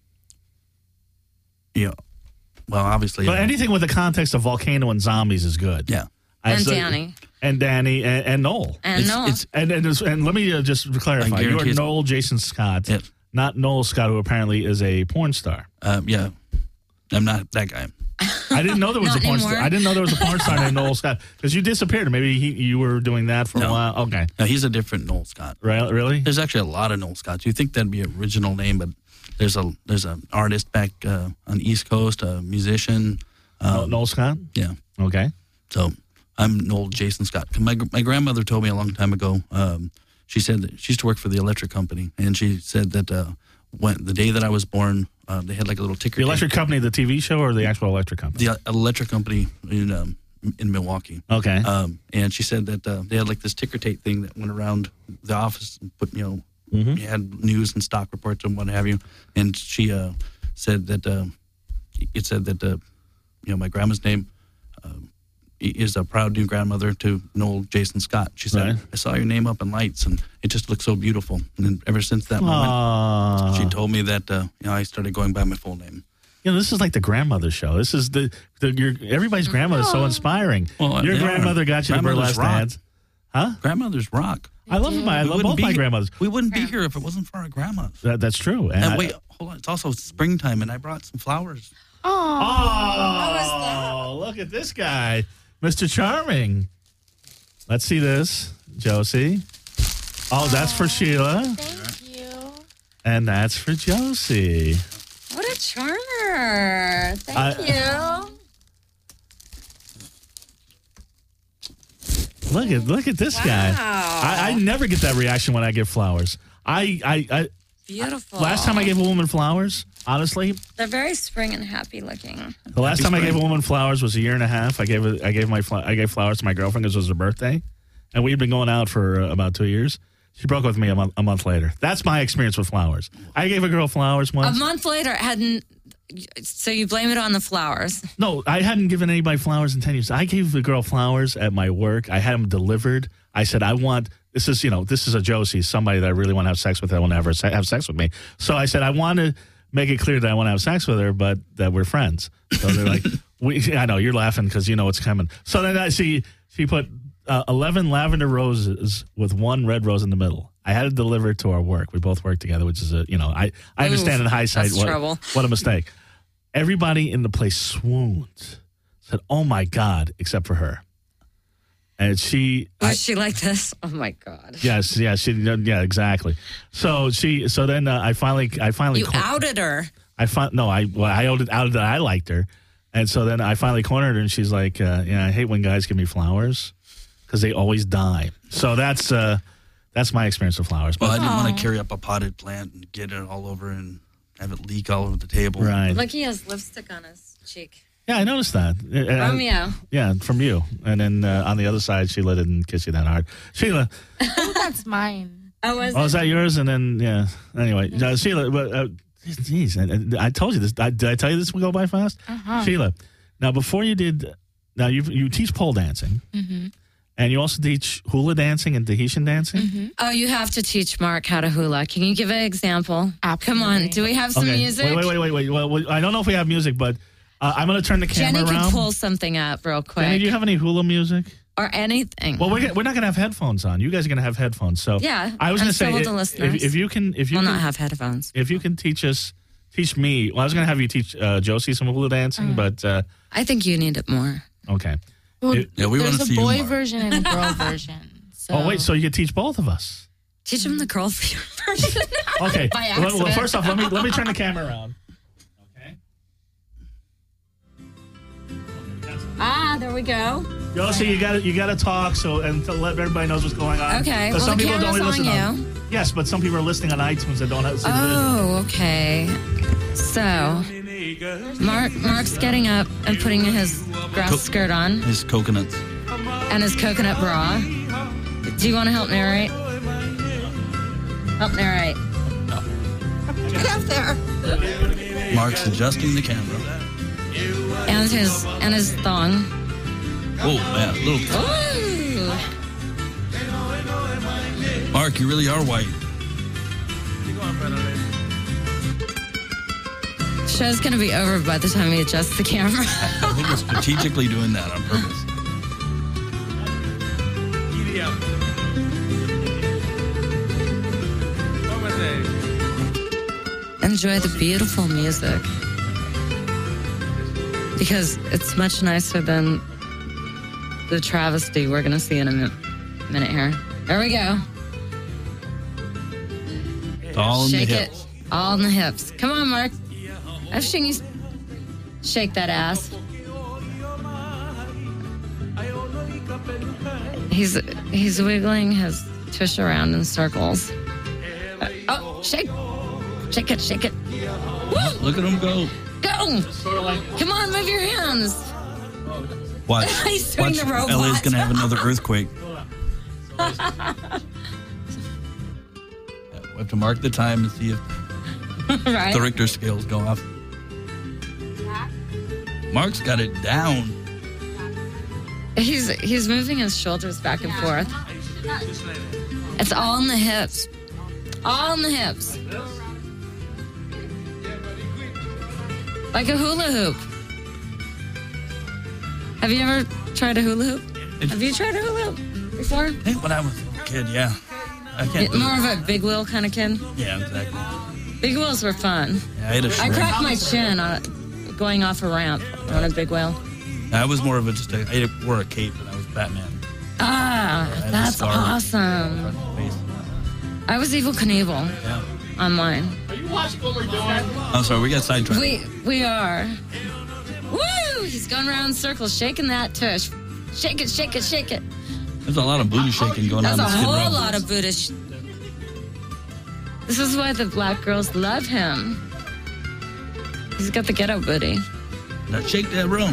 you know, well, obviously, But uh, anything with the context of volcano and zombies is good. yeah. I And said- Danny. and Danny and, and Noel. And It's- Noah. it's- And and, it's- and let me uh, just clarify: I you are guarantee it's- Noel Jason Scott, Yeah. not Noel Scott, who apparently is a porn star. Uh, yeah, I'm not that guy. I didn't know there was a Not porn anymore. star. I didn't know there was a porn star named Noel Scott because you disappeared. Maybe he, you were doing that for a No. while. Okay, No, he's a different Noel Scott. right? Really? There's actually a lot of Noel Scotts. You think that'd be an original name, but there's a there's an artist back uh, on the East Coast, a musician. No- Um, Noel Scott. yeah, Okay. so I'm Noel Jason Scott. My my grandmother told me a long time ago. Um, she said that she used to work for the electric company, and she said that uh, when the day that I was born, uh, they had like a little ticker. The tape. electric company, the T V show, or the actual electric company? the uh, electric company in um, in Milwaukee. Okay. Um, and she said that uh, they had like this ticker tape thing that went around the office and put, you know, Mhm. you had news and stock reports and what have you. And she uh, said that uh, it said that uh, you know my grandma's name um, is a proud new grandmother to Noel Jason Scott. She said, Right. I saw your name up in lights and it just looked so beautiful. And then ever since that moment, Aw. she told me that uh, you know I started going by my full name. You know, this is like the grandmother show. This is the, the your everybody's grandmother is so inspiring. Well, your they are. grandmother got you the Grandmothers burlesque rock. dance. Huh? Grandmothers rock. I love my I We love wouldn't both be my here- grandmothers. We wouldn't be here if it wasn't for our grandmas. That, that's true. And And I- wait, hold on. It's also springtime, and I brought some flowers. Oh, look at this guy, Mister Charming. Let's see this, Josie. Oh, that's for Sheila, Thank you. and that's for Josie. What a charmer. Thank I- you. Look at look at this guy. Wow. I, I never get that reaction when I give flowers. I, I, I Beautiful. last time I gave a woman flowers, honestly, They're very spring and happy looking. the last Happy time I gave a spring. woman flowers was a year and a half. I gave it, I gave my fl- I gave flowers to my girlfriend because it was her birthday, and we had been going out for uh, about two years. She broke up with me a month a month later. That's my experience with flowers. I gave a girl flowers A once. month later, it hadn't. So you blame it on the flowers. No, I hadn't given anybody flowers in ten years. I gave the girl flowers at my work. I had them delivered. I said, I want, this is, you know, this is a Josie, somebody that I really want to have sex with that will never se- have sex with me. So I said, I want to make it clear that I want to have sex with her, but that we're friends. So they're like, we, I know, you're laughing because you know what's coming. So then I see, she put uh, eleven lavender roses with one red rose in the middle. I had it delivered to our work. We both work together, which is a, you know, I, I understand Oof, in hindsight that's what, trouble. what a mistake. Everybody in the place swooned, said, "Oh my God," except for her. And she, Was I, she like this? Oh my God. yes, yeah, she, yeah, exactly. So she, so then uh, I finally, I finally, You cor- outed her. I fin- no, I, well, I outed, outed that I liked her, and so then I finally cornered her, and she's like, uh, "Yeah, I hate when guys give me flowers because they always die." So that's, uh, that's my experience with flowers. Well, I But didn't want to carry up a potted plant and get it all over and have it leak all over the table. right, Look, he has lipstick on his cheek. yeah, I noticed that. Uh, Romeo. Yeah, from you. And then uh, on the other side, Sheila didn't kiss you that hard. Sheila, I think that's mine. Oh, was oh, is that yours? And then, yeah. Anyway, uh, Sheila, but, uh, geez, I, I told you this. I, did I tell you this would go by fast? Uh-huh. Sheila, now before you did, now you you teach pole dancing, Mm-hmm. and you also teach hula dancing and Tahitian dancing. Mm-hmm. Oh, you have to teach Mark how to hula. Can you give an example? Come on. Absolutely. Do we have some Okay, music? wait, wait, wait, wait, wait. Well, well, I don't know if we have music, but uh, I'm going to turn the camera Jenny around. can pull something up real quick. Jenny, do you have any hula music? or anything. Well, we're, we're not going to have headphones on. You guys are going to have headphones. So Yeah, I was and going to so say, will the if- listeners. if, if you can, if you we'll can, not have headphones. if you can teach us, teach me. Well, I was going to have you teach uh, Josie some hula dancing, Mm. but uh, I think you need it more. okay. Well, It- Yeah, we wanna there's see a you boy more. version and a girl version. So. Oh, wait, so you could teach both of us. Teach him the girl version. Okay. By well, well, accident. first off, let me let me turn the camera around. Okay. Ah, there we go. Josie, you got to you got to talk so and to let everybody knows what's going on. Okay, 'Cause well, some the people don't camera's listen on on. Yes, but some people are listening on iTunes that don't have see the video. Oh, okay. So, Mark Mark's getting up and putting his grass Co- skirt on His coconuts. and his coconut bra. Do you want to help narrate? Help narrate. Get up there. Mark's adjusting the camera. And his and his thong. Oh, man. Little. Ooh. Mark, you really are white. Show's gonna be over by the time he adjusts the camera. I think we're strategically doing that on purpose. Enjoy the beautiful music. Because it's much nicer than the travesty we're going to see in a mi- minute here. There we go. It's all in Shake the it. hips. All in the hips. Come on, Mark. I've seen you shake that ass. He's he's wiggling his tush around in circles. Uh, oh, shake. Shake it, shake it. Woo! Look at him go. Go! Come on, move your hands. Watch. He's doing Watch. the robot. L A's going to have another earthquake. We have to mark the time and see if Right? the Richter scales go off. Mark's got it down. He's he's moving his shoulders back and forth. It's all in the hips. All in the hips. Like a hula hoop. Have you ever tried a hula hoop? Have you tried a hula hoop before? I think when I was a little kid, yeah. I can't do More it. of a big wheel kind of kid. Yeah, exactly. Big wheels were fun. Yeah, I had a I shrink. cracked my chin on going off a ramp on a big wheel. I was more of a just a, I wore a cape and I was Batman. Ah, I had a that's scar awesome. on my face. I was Evil Knievel Yeah. on mine. Are you watching what we're doing? I'm sorry, we got sidetracked. We we are. Woo! He's going around in circles, shaking that tush. Shake it, shake it, shake it. There's a lot of booty shaking going That's on. a in Skid Row. whole lot of Buddhist. This is why the black girls love him. He's got the ghetto booty. Now shake that room.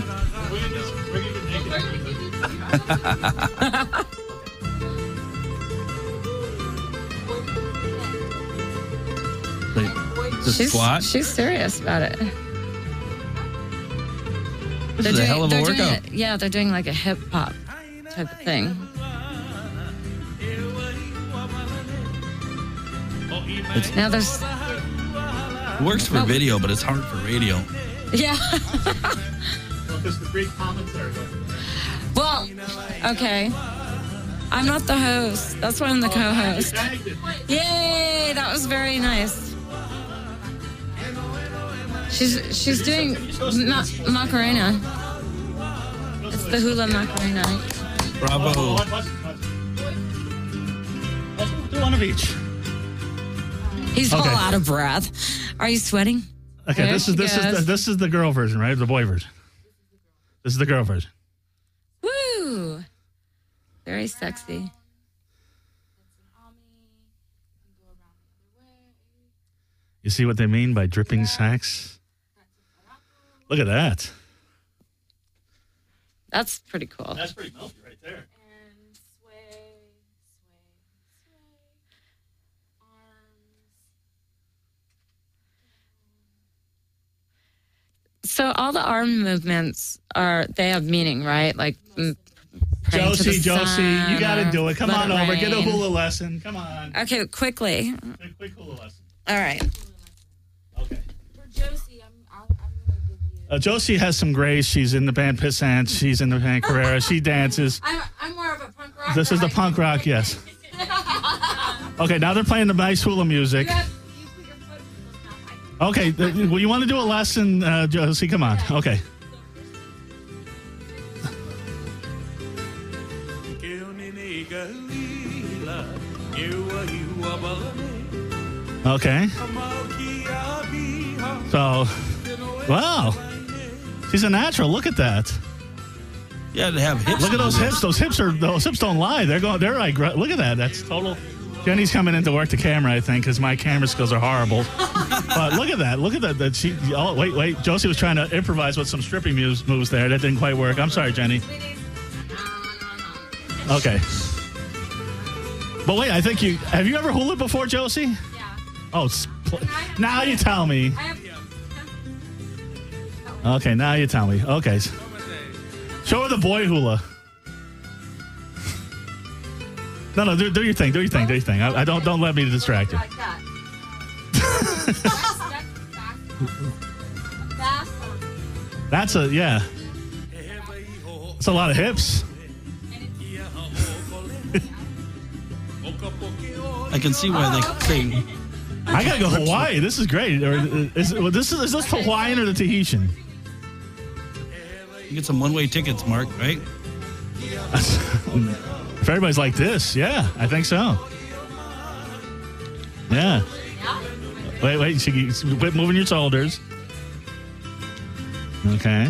Like, the She's, squat. she's serious about it. This They're is a doing- hell of a they're doing workout. it- yeah, they're doing like a hip hop type of thing. It's, Now there's, it works for Oh. video, but it's hard for radio. yeah. Because the Greek commentary. Well, okay. I'm not the host. That's why I'm the co-host. Yay! That was very nice. She's she's doing ma- Macarena. It's the hula Macarena. Bravo. Do one of each. He's all Okay. out of breath. Are you sweating? Okay, There this is she this is the, goes. this is the girl version, right? The boy version. This is the girl version. Woo! Very sexy. You see what they mean by dripping sacks? Look at that. That's pretty cool. That's pretty milky right there. And sway, sway, sway. Arms. So all the arm movements are they have meaning, right? Like mm, praying to the Josie, Josie, sun you got to or do it. Come let on over. Get a rain. hula lesson. Come on. Okay, quickly. A quick hula lesson. All right. Okay. For Josie, I'm, I'll, I'm going to give you. Uh, Josie has some grace. She's in the band Pissant. She's in the band Carrera. She dances. I'm, I'm more of a punk rock. This is the punk rock, yes. Okay, now they're playing the nice hula music. You, have, you put your foot in the mouth. Okay, th- well, you want to do a lesson, uh, Josie? Come on. Okay. Okay. So, wow. She's a natural. Look at that. Yeah, to have hips. Look at those hips. Those hips are those hips don't lie. They're going. They're like. Look at that. That's total. Jenny's coming in to work the camera, I think, because my camera skills are horrible. But look at that. Look at that. That she. Oh, wait, wait. Josie was trying to improvise with some stripping moves, moves there. That didn't quite work. I'm sorry, Jenny. Okay. But wait, I think you have you ever hula before, Josie? Yeah. Oh, spl- now you tell me. Okay, now you tell me. Okay. Show her the boy hula. No, no, do, do your thing. Do your thing. Do your thing. I, I don't don't let me distract you. That's a yeah. That's a lot of hips. I can see why they say. I gotta go Hawaii. This is great. Or is, well, this is, is this Hawaiian or the Tahitian? You get some one-way tickets, Mark, right? If everybody's like this, yeah, I think so. Yeah. Wait, wait. She, quit moving your shoulders. Okay.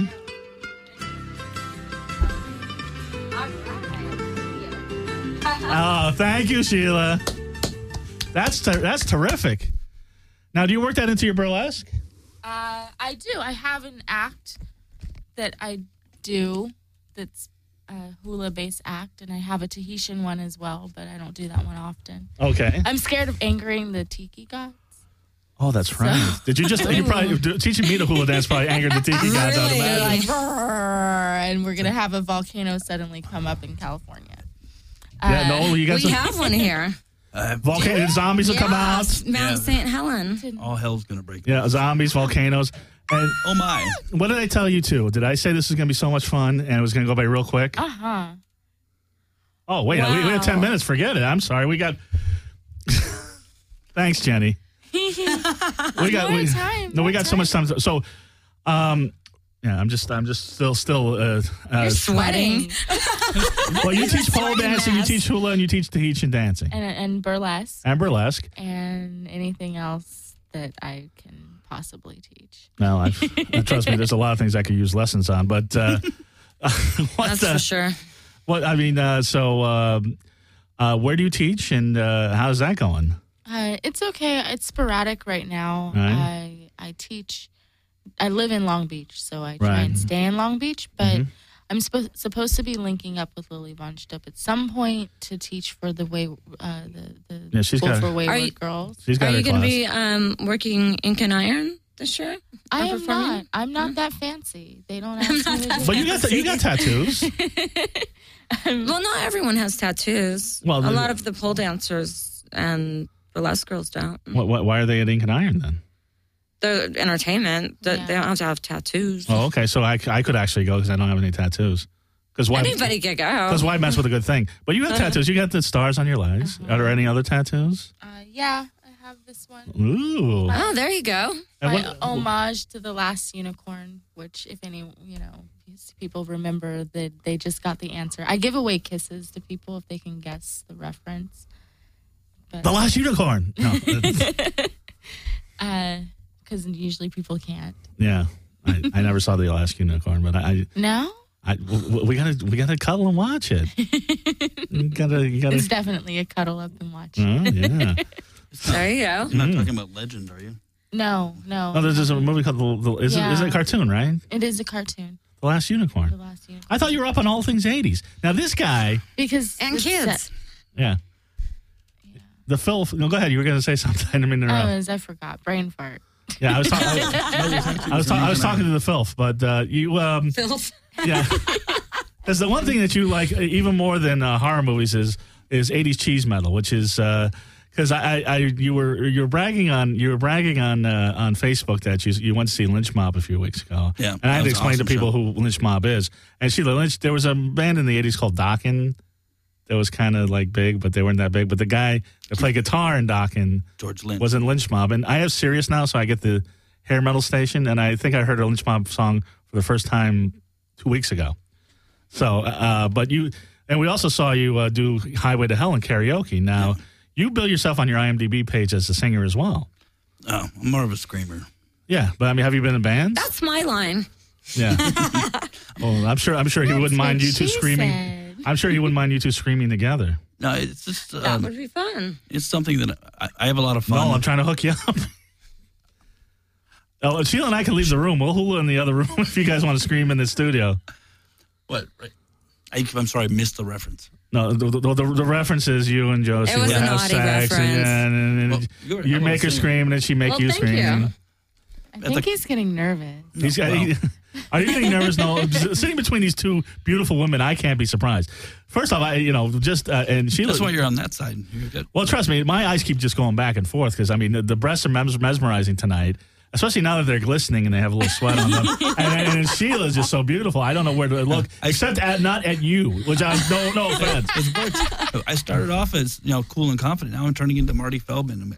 Oh, thank you, Sheila. That's ter- that's terrific. Now, do you work that into your burlesque? Uh, I do. I have an act that I do that's a hula-based act, and I have a Tahitian one as well, but I don't do that one often. Okay. I'm scared of angering the tiki gods. Oh, that's right. Did you just, you probably, teaching me the hula dance probably angered the tiki gods out of They're that. like, "Brrr," and we're going to have a volcano suddenly come up in California. Yeah, Uh, no, you got We some have one here. Uh, volcano zombies will come out. Yes, Mount Yeah. Saint Helen. all hell's gonna break. Yeah, zombies, volcanoes. And Oh my! what did I tell you too? Did I say this was going to be so much fun and it was going to go by real quick? Uh-huh. Oh, wait, we, we have ten Wow. minutes. Forget it. I'm sorry. We got. Thanks, Jenny. we got More we, time, No, we more got so much time. So, um, yeah, I'm just, I'm just still, still. Uh, uh, You're sweating. well, you teach pole Sweating dancing, you mess. teach hula, and you teach Tahitian dancing And, and burlesque and burlesque. and anything else that I can possibly teach. No, I, trust me. There's a lot of things I could use lessons on, but uh, what? That's uh, for sure. What I mean, uh, so um, uh, where do you teach, and uh, how's that going? Uh, it's okay. It's sporadic right now. Right. I I teach. I live in Long Beach, so I try Right. and stay in Long Beach. But Mhm. I'm supposed supposed to be linking up with Lily Von Stupp at some point to teach for the way uh, the the Yeah, she's School got- for Wayward you- Girls. She's got Are her you going to class. be um, working ink and iron this year? I Or am performing? not. I'm not that fancy. They don't ask me to do But you got the, you got tattoos. Well, not everyone has tattoos. Well, a the- lot of the pole dancers and burlesque girls don't. what, what, why are they at Ink and Iron then? They're entertainment. They, Yeah. they don't have to have tattoos. Oh, okay. So I, I could actually go because I don't have any tattoos. Because why? Anybody can go. Because why mess with a good thing? But you have Uh-huh. tattoos. You got the stars on your legs. Are there any other tattoos? Uh, yeah, I have this one. Ooh. Oh, there you go. And My what- homage to the last unicorn, which, if any, you know, these people remember that they just got the answer. I give away kisses to people if they can guess the reference. But, The last unicorn. No. because uh, usually people can't. yeah. I, I never saw the last unicorn, but I, No, I, w- we gotta, we gotta cuddle and watch it. You gotta, you gotta. it's definitely a cuddle up and watch. Oh, yeah. There you go. You're not talking about Legend, are you? No, no. Oh, there's, there's a movie called the, the is, it, is it a Yeah. cartoon, right? It is a cartoon. The Last Unicorn. The last unicorn. I thought you were up on all things eighties. Now this guy, Because And it's kids. set- yeah. The Phil. No, go ahead. You were going to say something. I didn't Oh, interrupt. as I forgot. Brain fart. Yeah, I was, talk- I was, I was, ta- I was talking to the filth, but uh, you, um, Filth. yeah. There's the one thing that you like even more than uh, horror movies is is eighties cheese metal, which is because I, I, I you were you were bragging on you were bragging on uh, on Facebook that you you went to see Lynch Mob a few weeks ago. Yeah, and I had that to was explain an to awesome people show. who Lynch Mob is. And Sheila Lynch, there was a band in the eighties called Dokken that was kind of like big, but they weren't that big. But the guy that played guitar in Dokken George Lynch. was in Lynch Mob, and I have Sirius now, so I get the hair metal station, and I think I heard a Lynch Mob song for the first time two weeks ago. So, uh, but you, and we also saw you uh, do Highway to Hell in karaoke. Now, You bill yourself on your IMDb page as a singer as well. Oh, I'm more of a screamer. Yeah, but I mean, have you been in bands? That's my line. Yeah. Well, I'm sure. I'm sure he That's wouldn't mind what you two she screaming. said. I'm sure he wouldn't mind you two screaming together. No, it's just That um, would be fun. it's something that I, I have a lot of fun. No, I'm trying to hook you up. Oh, Sheila and I can leave the room. We'll hula in the other room if you guys want to scream in the studio. What? Right. I, I'm sorry, I missed the reference. No, the, the, the, the reference is you and Josie It was would a have naughty sex, reference. and, then- and, then Well, you were- you I make her was saying- scream, and then she make Well, you thank scream. you. I That's think a- he's getting nervous. He's got, Well. he- are you getting nervous? No, sitting between these two beautiful women, I can't be surprised. First off, I you know just uh, and Sheila. That's why you're on that side. You're good. Well, trust me, my eyes keep just going back and forth because I mean the, the breasts are mes- mesmerizing tonight, especially now that they're glistening and they have a little sweat on them. and, and Sheila's just so beautiful. I don't know where to look, except at not at you, which I no no offense. It's worked. I started off as you know cool and confident. Now I'm turning into Marty Feldman.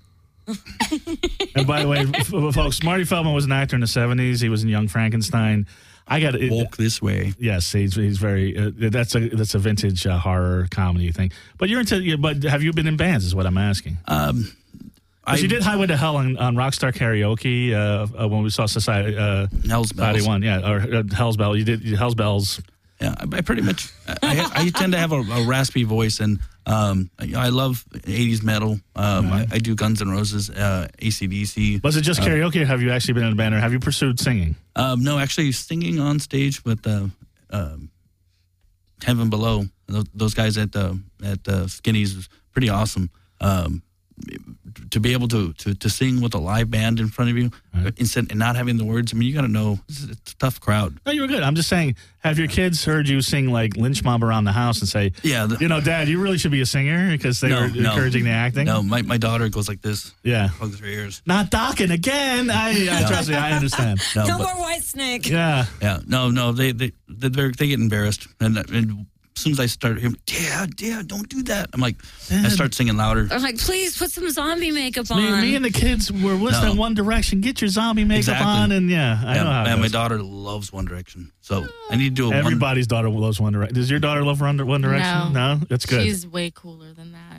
And by the way, f- folks, Marty Feldman was an actor in the seventies. He was in Young Frankenstein. I got it. Walk this way. Yes, he's he's very. Uh, that's a that's a vintage uh, horror comedy thing. But you're into. But have you been in bands? Is what I'm asking. Um, I Because you did Highway to Hell on, on Rockstar Karaoke uh, uh, when we saw Society uh, Hell's Society Bells. One, yeah, or uh, Hell's Bell. You did Hell's Bells. Yeah, I, I pretty much. I, I tend to have a, a raspy voice, and um, I, I love eighties metal. Um, I, I do Guns N' Roses, uh, A C D C. Was it just karaoke, or have you actually been in a band, or have you pursued singing? Um, no, actually, singing on stage with uh, um, Heaven Below. Those, those guys at uh, at uh, Skinny's was pretty awesome. Um, to be able to, to, to sing with a live band in front of you, Right. instead and not having the words. I mean, you got to know it's a tough crowd. No, you were good. I'm just saying, have your kids heard you sing like Lynch Mob around the house and say, Yeah, the, you know, Dad, you really should be a singer because they No, were no. encouraging the acting? no, my, my daughter goes like this, Yeah. plugs her ears. Not docking again. I, I No. trust me, I understand. No, No but- more White Snake. Yeah. Yeah, no, no, they they they they're, they get embarrassed, and, and as soon as I start hearing, Dad, Dad, don't do that. I'm like, I Dad. start singing louder. I'm like, please put some zombie makeup on. Me, me and the kids were listening No. One Direction. Get your zombie makeup Exactly. on, and yeah, I Yeah, know how it and my goes. daughter loves One Direction, so I need to do a one. Everybody's daughter loves One Direction. Does your daughter love One One Direction? No. That's good. She's way cooler than that.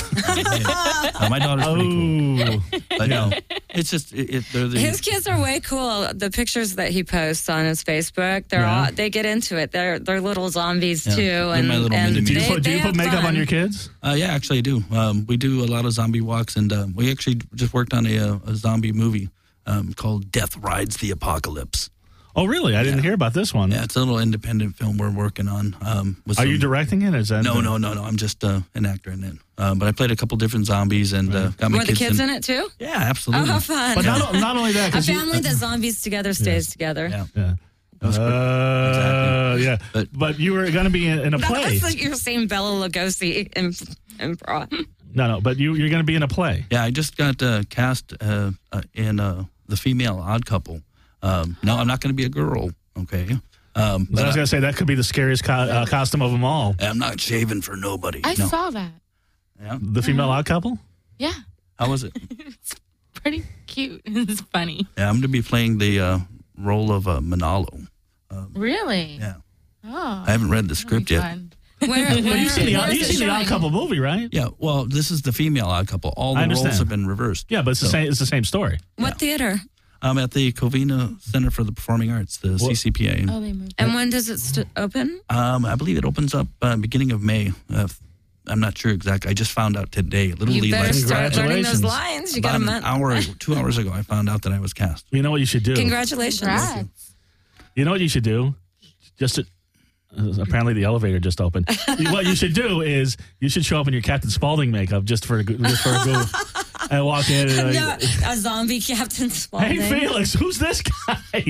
Uh, my daughter's pretty cool, Oh, but no, it's just it, it, they're the His kids are way cool. The pictures that he posts on his Facebook, they're Yeah. all, they get into it. They're they're little zombies Yeah. too. They're And, my little and mini-me. do you they- put, do they you put have makeup on fun. your kids? Uh, yeah, actually, I do. Um, we do a lot of zombie walks, and uh, we actually just worked on a, uh, a zombie movie um, called Death Rides the Apocalypse. Oh, really? I didn't Yeah. hear about this one. Yeah, it's a little independent film we're working on. Um, with Are you some- directing it? Or is that No, no, no, no. I'm just uh, an actor in it. Uh, but I played a couple different zombies and uh, got my Were the kids, kids in it too? Yeah, Oh, absolutely. how fun. But not, not only that, A 'cause you- family that zombies together stays together. Yeah. yeah. was pretty- Uh, yeah. But, But- you were going to be in, in a play. That's like you're saying Bella Lugosi in improv. No, no. But you, you're going to be in a play. Yeah, I just got uh, cast uh, uh, in uh, The Female Odd Couple. Um, no, I'm not going to be a girl, okay? Um, But I but was I, going to say that could be the scariest co- uh, costume of them all. I'm not shaving for nobody. I no. saw that. Yeah. The female odd couple? Yeah, How was it? it's pretty cute. It's funny. Yeah, I'm going to be playing the uh, role of uh, Manalo. Really? Yeah. Oh, I haven't read the that'll script be yet. fun. Where, Well, where, you've seen the, where is you've it seen the odd showing? couple movie, right? Yeah, well, this is the female odd couple. All I the roles understand. have been reversed. Yeah, but it's the So, same. It's the same story. What theater? I'm at the Covina Center for the Performing Arts, the C C P A. Oh, they moved. And when does it st- open? Um, I believe it opens up uh, beginning of May. Uh, I'm not sure exactly. I just found out today, literally You better like start learning those Congratulations. lines. You got about a an month. hour, two hours ago. I found out that I was cast. You know what you should do? Congratulations. Congrats. You know what you should do? Just to, uh, apparently the elevator just opened. What you should do is you should show up in your Captain Spaulding makeup just for a, go- just for a goof and walk in and No, like, a zombie Captain Spaulding. hey Felix, who's this guy?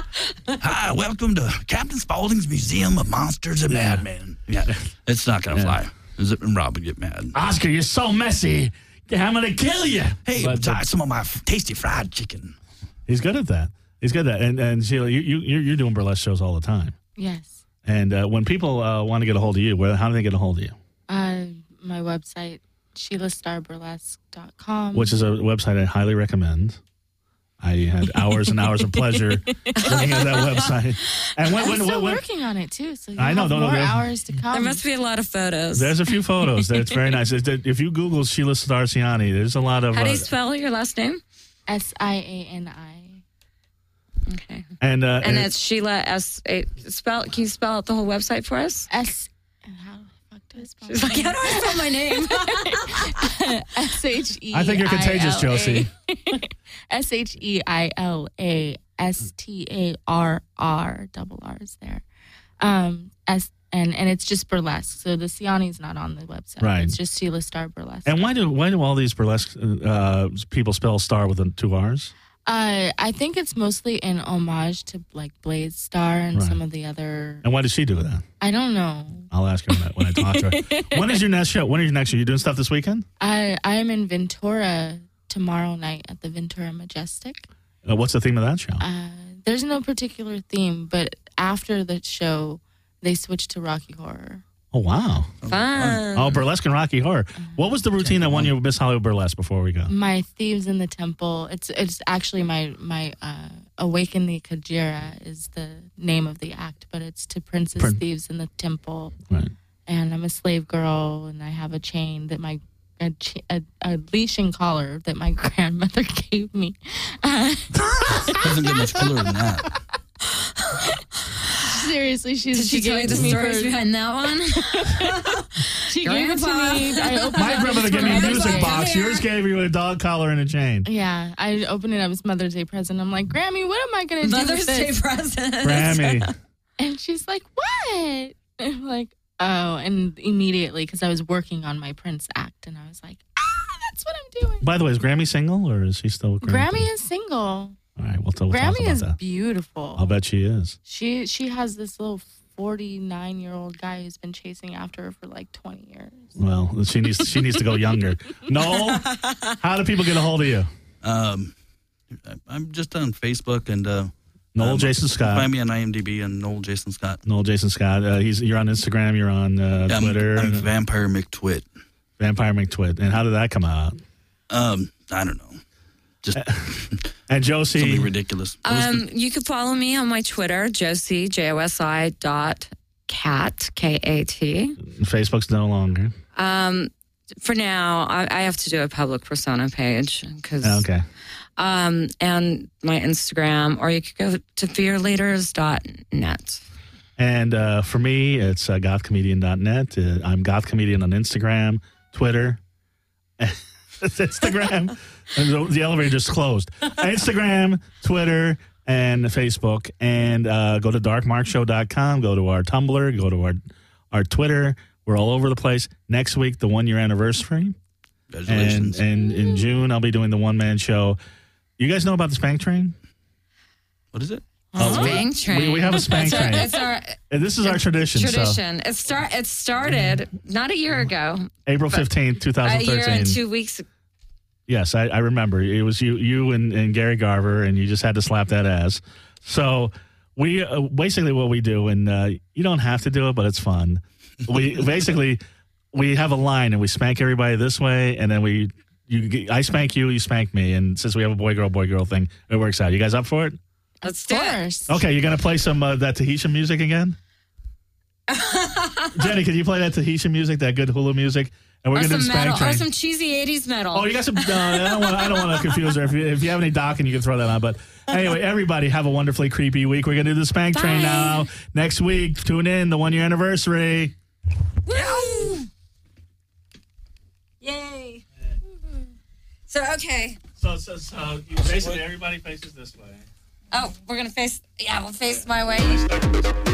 Hi, welcome to Captain Spaulding's Museum of Monsters and Yeah. Madmen. Yeah, it's not gonna Yeah. fly. Zip and Rob would get mad. Oscar, you're so messy. I'm gonna kill you. Hey, But- try but some of my f- tasty fried chicken. he's good at that. He's good at that. And and Sheila, you you you're you're doing burlesque shows all the time. Yes. And uh, when people uh, want to get a hold of you, where how do they get a hold of you? Uh, my website, sheila star burlesque dot com. Which is a website I highly recommend. I had hours and hours of pleasure looking at that website. And when, I'm when, still when, when, working on it too, so you I know, have no, no, more there- hours to come. There must be a lot of photos. there's a few photos. That's very nice. If you Google Sheila Starciani, there's a lot of. How do you uh, spell your last name? S I A N I. Okay. and uh, And it's Sheila S. A, spell. Can you spell out the whole website for us? S. How the fuck do I spell? She's like, how do I spell my name? S H E. I think you're contagious, Josie. S H E I L A S T A R R double R's there. Um, S and and it's just burlesque. So the Ciani's not on the website. Right. It's just Sheila Star Burlesque. And why do why do all these burlesque uh, people spell star with the two R's? Uh, I think it's mostly in homage to like Blaze Star and Right. some of the other. And why does she do that? I don't know. I'll ask her when I, when I talk to her. When is your next show? When is your next show? You doing stuff this weekend? I I am in Ventura tomorrow night at the Ventura Majestic. Uh, what's the theme of that show? Uh, there's no particular theme, but after the show, they switched to Rocky Horror. Oh, wow. Fun. Oh, Burlesque and Rocky Horror. What was the routine that won you Miss Hollywood Burlesque before we go? My Thieves in the Temple. It's it's actually my my uh, Awaken the Kajira is the name of the act, but it's to Princess Prin- Thieves in the Temple. Right. And I'm a slave girl, and I have a chain that my a, ch- a, a leash and collar that my grandmother gave me. Uh, Doesn't get much cooler than that. seriously, she's Did she tell you gave the it to me stories for- behind that one? She gave it to Grandpa. me. I opened My it up grandmother as gave me a Mother's music Day. box. Yours gave you a dog collar and a chain. Yeah, I opened it up as Mother's Day present. I'm like, Grammy, what am I gonna do Mother's with Day this? present. Grammy. And she's like, what? And I'm like, oh, and immediately because I was working on my Prince act, and I was like, ah, that's what I'm doing. By the way, is Grammy single or is she still Grammy? Grammy is single. All right, we'll, we'll talk Grammy about is that. beautiful. I'll bet she is. She she has this little forty-nine year old guy who's been chasing after her for like twenty years. Well, she needs she needs to go younger. Noel, how do people get a hold of you? Um, I'm just on Facebook and uh, Noel um, Jason Scott. Find me on IMDb and Noel Jason Scott. Noel Jason Scott. Uh, he's you're on Instagram. You're on uh, I'm, Twitter. I'm and- Vampire McTwit. Vampire McTwit. And how did that come out? Um, I don't know. Just And Josie. something ridiculous. It was Um, you could follow me on my Twitter, Josie, J O S I dot cat, K A T. Facebook's no longer. Um, for now, I, I have to do a public persona page because, Okay. um, and my Instagram, or you could go to fear leaders dot net. And uh, for me, it's uh, goth comedian dot net. Uh, I'm Goth Comedian on Instagram, Twitter. Instagram. And the, the elevator just closed. Instagram, Twitter, and Facebook. And uh, go to dark mark show dot com. Go to our Tumblr. Go to our, our Twitter. We're all over the place. Next week, the one-year anniversary. And, Congratulations. and in June, I'll be doing the one-man show. You guys know about the Spank Train? What is it? Uh, we- Spank train. We, we have a Spank It's our, Train. it's our And this is our tradition. So tradition. It start. It started not a year ago. April fifteenth, A twenty year thirteen. and two weeks. Yes, I, I remember. It was you you and, and Gary Garver, and you just had to slap that ass. So we uh, basically what we do, and uh, you don't have to do it, but it's fun. We basically we have a line, and we spank everybody this way, and then we you I spank you, you spank me, and since we have a boy girl boy girl thing, it works out. You guys up for it? Let's Of do it. course. Okay, you're gonna play some uh, that Tahitian music again. Jenny, can you play that Tahitian music, that good hula music? And we're Or gonna do some the spank metal, or train. some cheesy eighties metal. Oh, you got some. Uh, I don't want. I don't want to confuse her. If you, if you have any docking, you can throw that on. But anyway, everybody have a wonderfully creepy week. We're gonna do the Spank Train Bye. now. Next week, tune in. The one year anniversary. Woo! Yay! So okay. So, so, so basically, everybody faces this way. Oh, we're gonna face. Yeah, we'll face my way.